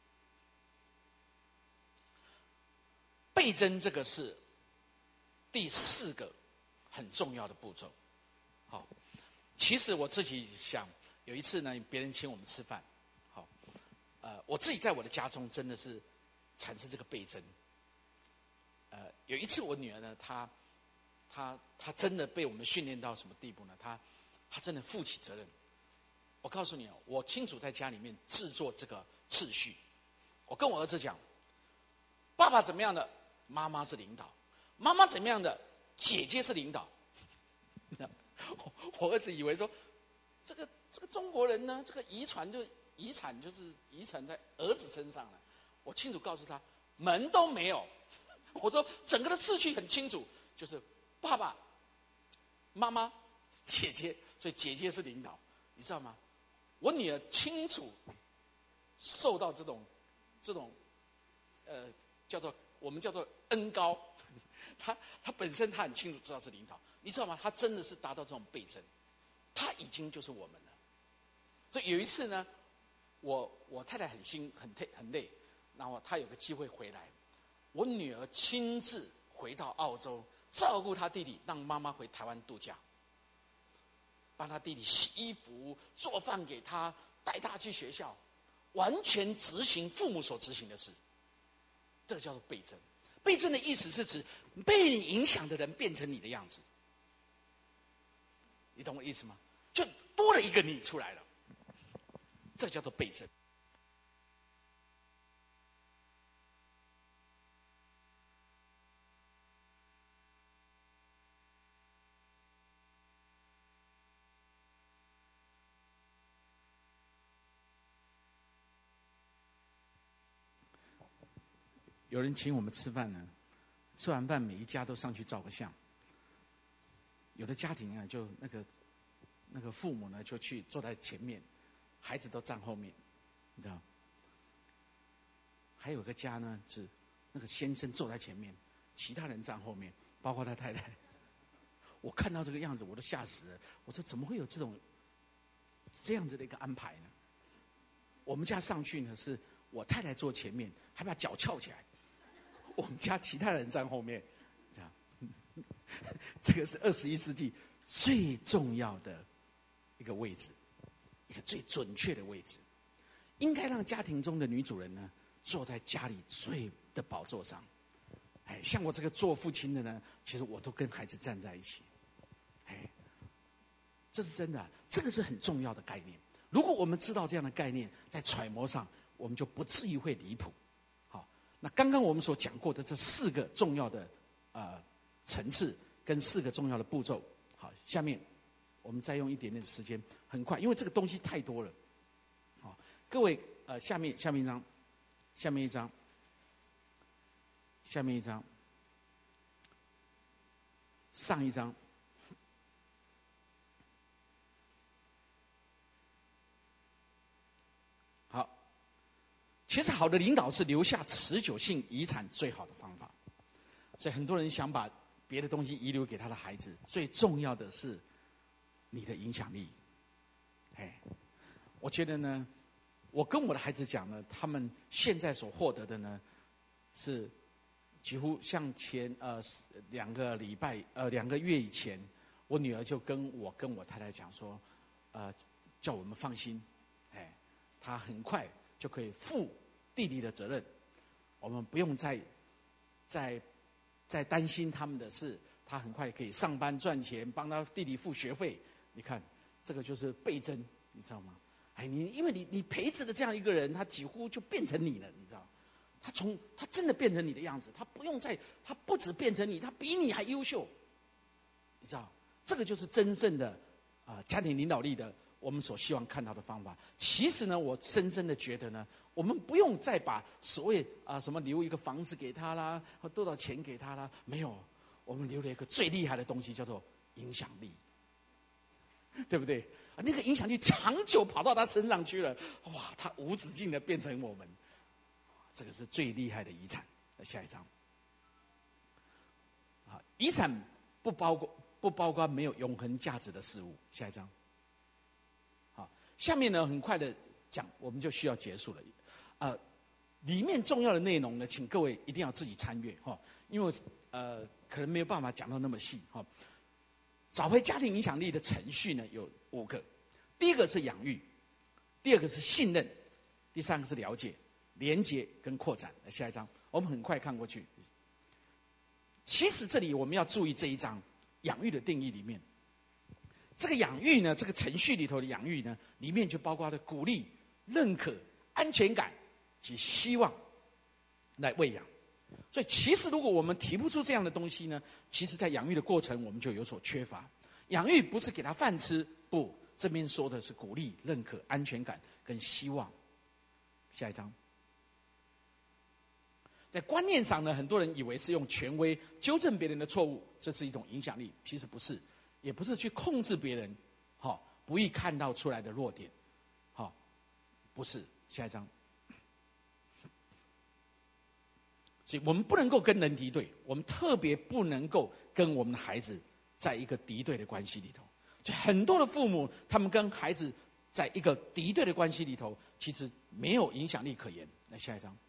S1: 倍增这个是第四个很重要的步骤。好，其实我自己想，有一次呢，别人请我们吃饭，好，呃，我自己在我的家中真的是产生这个倍增。呃，有一次我女儿呢，她她她真的被我们训练到什么地步呢？她她真的负起责任。我告诉你哦，我清楚在家里面制作这个秩序。我跟我儿子讲，爸爸怎么样的，妈妈是领导；妈妈怎么样的，姐姐是领导。我儿子以为说，这个这个中国人呢，这个遗传就遗产就是遗产在儿子身上了。我清楚告诉他，门都没有。我说整个的次序很清楚，就是爸爸、妈妈、姐姐，所以姐姐是领导，你知道吗？我女儿清楚受到这种这种呃叫做我们叫做恩高，她她本身她很清楚知道是领导，你知道吗？她真的是达到这种倍增，她已经就是我们了。所以有一次呢，我我太太很辛很累很累，然后她有个机会回来，我女儿亲自回到澳洲照顾她弟弟，让妈妈回台湾度假，帮她弟弟洗衣服、做饭给他，带他去学校，完全执行父母所执行的事。这个叫做倍增。倍增的意思是指被你影响的人变成你的样子，你懂我意思吗？就多了一个你出来了，这个叫做倍增。有人请我们吃饭呢，吃完饭每一家都上去照个相。有的家庭啊，就那个那个父母呢就去坐在前面，孩子都站后面，你知道？还有个家呢是那个先生坐在前面，其他人站后面，包括他太太。我看到这个样子我都吓死了，我说怎么会有这种这样子的一个安排呢？我们家上去呢是我太太坐前面，还把脚翘起来，我们家其他人站后面，这样。这个是二十一世纪最重要的一个位置，一个最准确的位置，应该让家庭中的女主人呢坐在家里最的宝座上。哎，像我这个做父亲的呢，其实我都跟孩子站在一起。哎，这是真的，这个是很重要的概念。如果我们知道这样的概念，在揣摩上，我们就不至于会离谱。好，那刚刚我们所讲过的这四个重要的呃层次跟四个重要的步骤，好，下面我们再用一点点时间，很快，因为这个东西太多了。好，各位呃，下面下面一张，下面一张，下面一张，上一张。好，其实好的领导是留下持久性遗产最好的方法。所以很多人想把别的东西遗留给他的孩子，最重要的是你的影响力。哎，我觉得呢，我跟我的孩子讲呢，他们现在所获得的呢，是几乎像前呃两个礼拜呃两个月以前，我女儿就跟我跟我太太讲说，呃，叫我们放心，哎，她很快就可以负弟弟的责任，我们不用再再再担心他们的事，她很快可以上班赚钱，帮他弟弟付学费。你看，这个就是倍增，你知道吗？哎，你因为你你培植的这样一个人，他几乎就变成你了，你知道？他从他真的变成你的样子，他不用再，他不止变成你，他比你还优秀，你知道？这个就是真正的啊、呃、家庭领导力的我们所希望看到的方法。其实呢，我深深的觉得呢，我们不用再把所谓啊、呃、什么留一个房子给他啦，或多少钱给他啦，没有，我们留了一个最厉害的东西，叫做影响力。对不对？那个影响力长久跑到他身上去了，哇，他无止境的变成我们，这个是最厉害的遗产。下一章，啊，遗产不包括不包括没有永恒价值的事物。下一章，好，下面呢很快的讲，我们就需要结束了。呃，里面重要的内容呢，请各位一定要自己参阅哈，因为呃可能没有办法讲到那么细哈。找回家庭影响力的程序呢有五个，第一个是养育，第二个是信任，第三个是了解、连结跟扩展。下一章我们很快看过去。其实这里我们要注意这一章养育的定义里面，这个养育呢，这个程序里头的养育呢，里面就包括了鼓励、认可、安全感及希望来喂养。所以其实如果我们提不出这样的东西呢，其实在养育的过程我们就有所缺乏。养育不是给他饭吃，不这边说的是鼓励、认可、安全感跟希望。下一章。在观念上呢，很多人以为是用权威纠正别人的错误，这是一种影响力，其实不是，也不是去控制别人，好，不易看到出来的弱点，好，不是。下一章。所以我们不能够跟人敌对，我们特别不能够跟我们的孩子在一个敌对的关系里头。就很多的父母，他们跟孩子在一个敌对的关系里头，其实没有影响力可言。来下一章。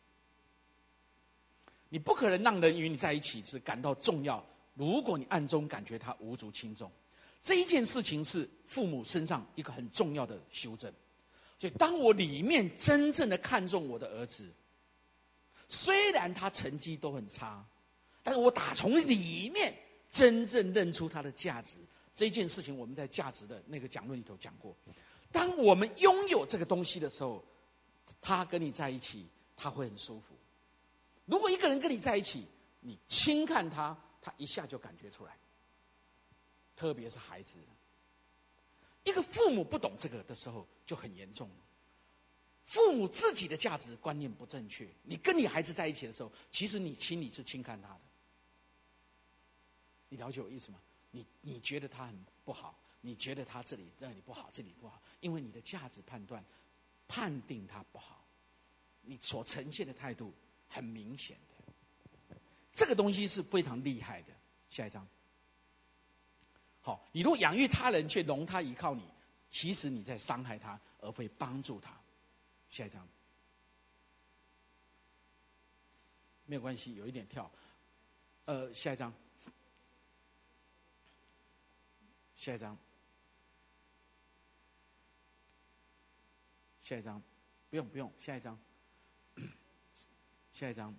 S1: 你不可能让人与你在一起是感到重要，如果你暗中感觉他无足轻重。这一件事情是父母身上一个很重要的修正。所以当我里面真正的看重我的儿子，虽然他成绩都很差，但是我打从里面真正认出他的价值。这件事情我们在价值的那个讲论里头讲过。当我们拥有这个东西的时候，他跟你在一起他会很舒服。如果一个人跟你在一起，你轻看他，他一下就感觉出来。特别是孩子，一个父母不懂这个的时候就很严重。父母自己的价值观念不正确，你跟你孩子在一起的时候，其实你心里是轻看他的。你了解我意思吗？你你觉得他很不好，你觉得他这里这里不好，这里不好，因为你的价值判断判定他不好，你所呈现的态度很明显的。这个东西是非常厉害的。下一章。好，你如果养育他人却容他依靠你，其实你在伤害他，而非帮助他。下一章。没有关系，有一点跳。呃，下一章。下一章。下一章。不用不用，下一章。下一章。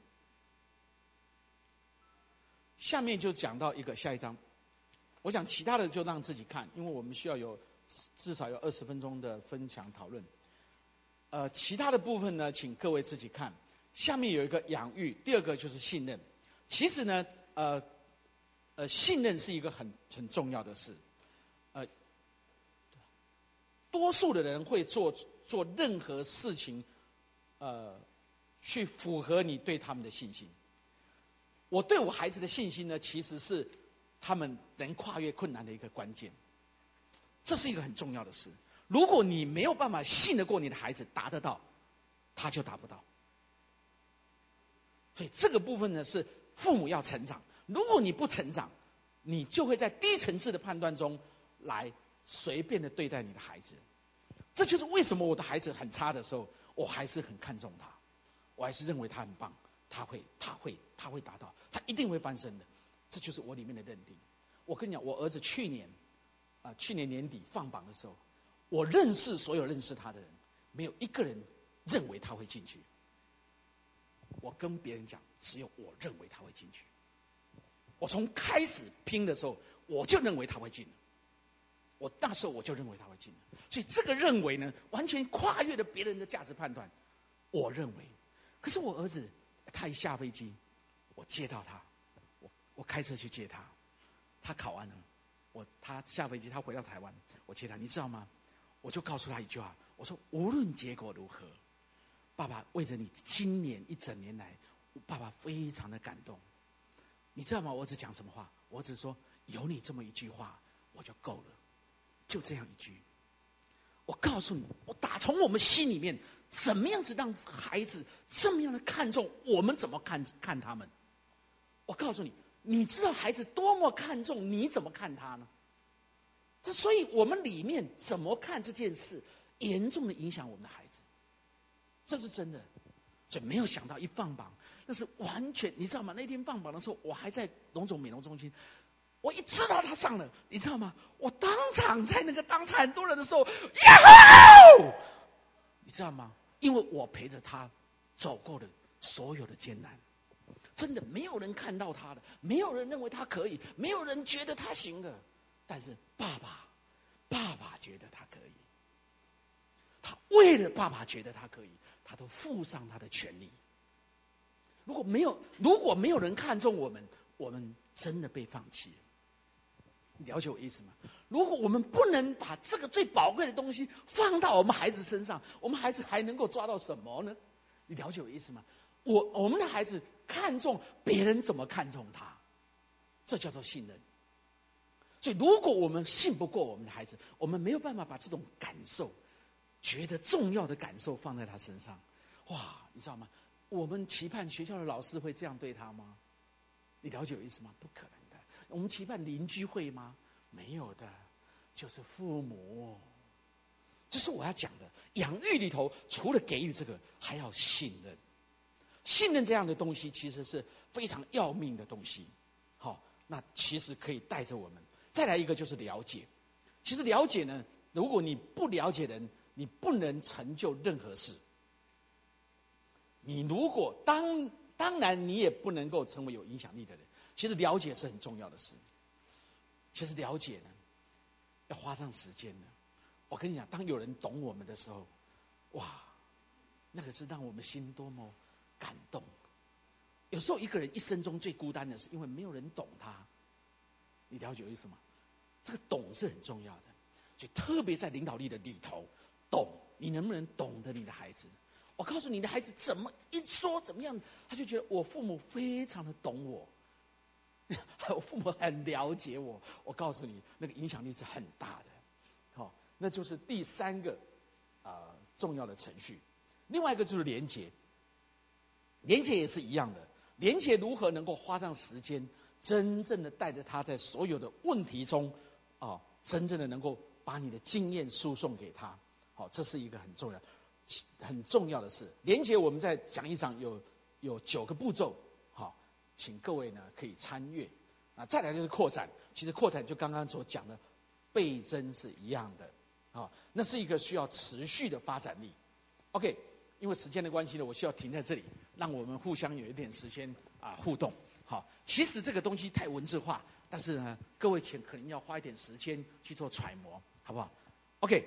S1: 下面就讲到一个下一章。我想其他的就让自己看，因为我们需要有至少有二十分钟的分享讨论。呃，其他的部分呢，请各位自己看。下面有一个养育，第二个就是信任。其实呢，呃呃，信任是一个很很重要的事。呃，多数的人会做做任何事情，呃，去符合你对他们的信心。我对我孩子的信心呢，其实是他们能跨越困难的一个关键。这是一个很重要的事。如果你没有办法信得过你的孩子，达得到，他就达不到。所以这个部分呢，是父母要成长。如果你不成长，你就会在低层次的判断中来随便的对待你的孩子。这就是为什么我的孩子很差的时候，我还是很看重他，我还是认为他很棒，他会他会他会达到，他一定会翻身的。这就是我里面的认定。我跟你讲，我儿子去年啊、呃，去年年底放榜的时候，我认识所有认识他的人，没有一个人认为他会进去。我跟别人讲，只有我认为他会进去。我从开始拼的时候，我就认为他会进了。我那时候我就认为他会进了。所以这个认为呢，完全跨越了别人的价值判断。我认为，可是我儿子他一下飞机，我接到他，我我开车去接他，他考完了，我他下飞机，他回到台湾，我接他，你知道吗？我就告诉他一句话，我说无论结果如何，爸爸为着你今年一整年来，爸爸非常的感动。你知道吗？我儿子讲什么话？我儿子说有你这么一句话我就够了，就这样一句。我告诉你，我打从我们心里面，怎么样子让孩子这么样的看重我们，怎么看看他们？我告诉你，你知道孩子多么看重你怎么看他呢？这所以我们里面怎么看这件事，严重的影响我们的孩子，这是真的。所以没有想到一放榜，那是完全，你知道吗？那天放榜的时候，我还在荣总美容中心，我一知道他上了，你知道吗？我当场在那个当场很多人的时候，呀吼！你知道吗？因为我陪着他走过了所有的艰难，真的没有人看到他的，没有人认为他可以，没有人觉得他行的，但是爸爸，爸爸觉得他可以，他为了爸爸觉得他可以，他都付上他的全力。如果没有如果没有人看重我们，我们真的被放弃了。 你了解我意思吗？如果我们不能把这个最宝贵的东西放到我们孩子身上，我们孩子还能够抓到什么呢？你了解我意思吗？我我们的孩子看重别人怎么看重他，这叫做信任。所以如果我们信不过我们的孩子，我们没有办法把这种感受，觉得重要的感受放在他身上。哇，你知道吗？我们期盼学校的老师会这样对他吗？你了解我意思吗？不可能的。我们期盼邻居会吗？没有的，就是父母。这是我要讲的。养育里头，除了给予这个，还要信任。信任这样的东西，其实是非常要命的东西。好，那其实可以带着我们。再来一个就是了解。其实了解呢，如果你不了解人，你不能成就任何事。你如果当当然你也不能够成为有影响力的人。其实了解是很重要的事。其实了解呢，要花上时间的。我跟你讲，当有人懂我们的时候，哇，那个是让我们心多么感动。有时候一个人一生中最孤单的是因为没有人懂他。你了解我意思吗？这个懂是很重要的。所以特别在领导力的里头，懂，你能不能懂得你的孩子？我告诉你的孩子怎么一说怎么样，他就觉得我父母非常的懂我。我父母很了解我，我告诉你，那个影响力是很大的。好、哦，那就是第三个啊、呃、重要的程序。另外一个就是连结，连结也是一样的。连结如何能够花上时间，真正的带着他在所有的问题中啊、哦，真正的能够把你的经验输送给他。好、哦，这是一个很重要、很重要的事。连结我们在讲义上有有九个步骤。请各位呢可以参阅啊，再来就是扩展。其实扩展就刚刚所讲的倍增是一样的啊，那是一个需要持续的发展力。OK， 因为时间的关系呢，我需要停在这里，让我们互相有一点时间啊互动。好，其实这个东西太文字化，但是呢，各位请可能要花一点时间去做揣摩，好不好？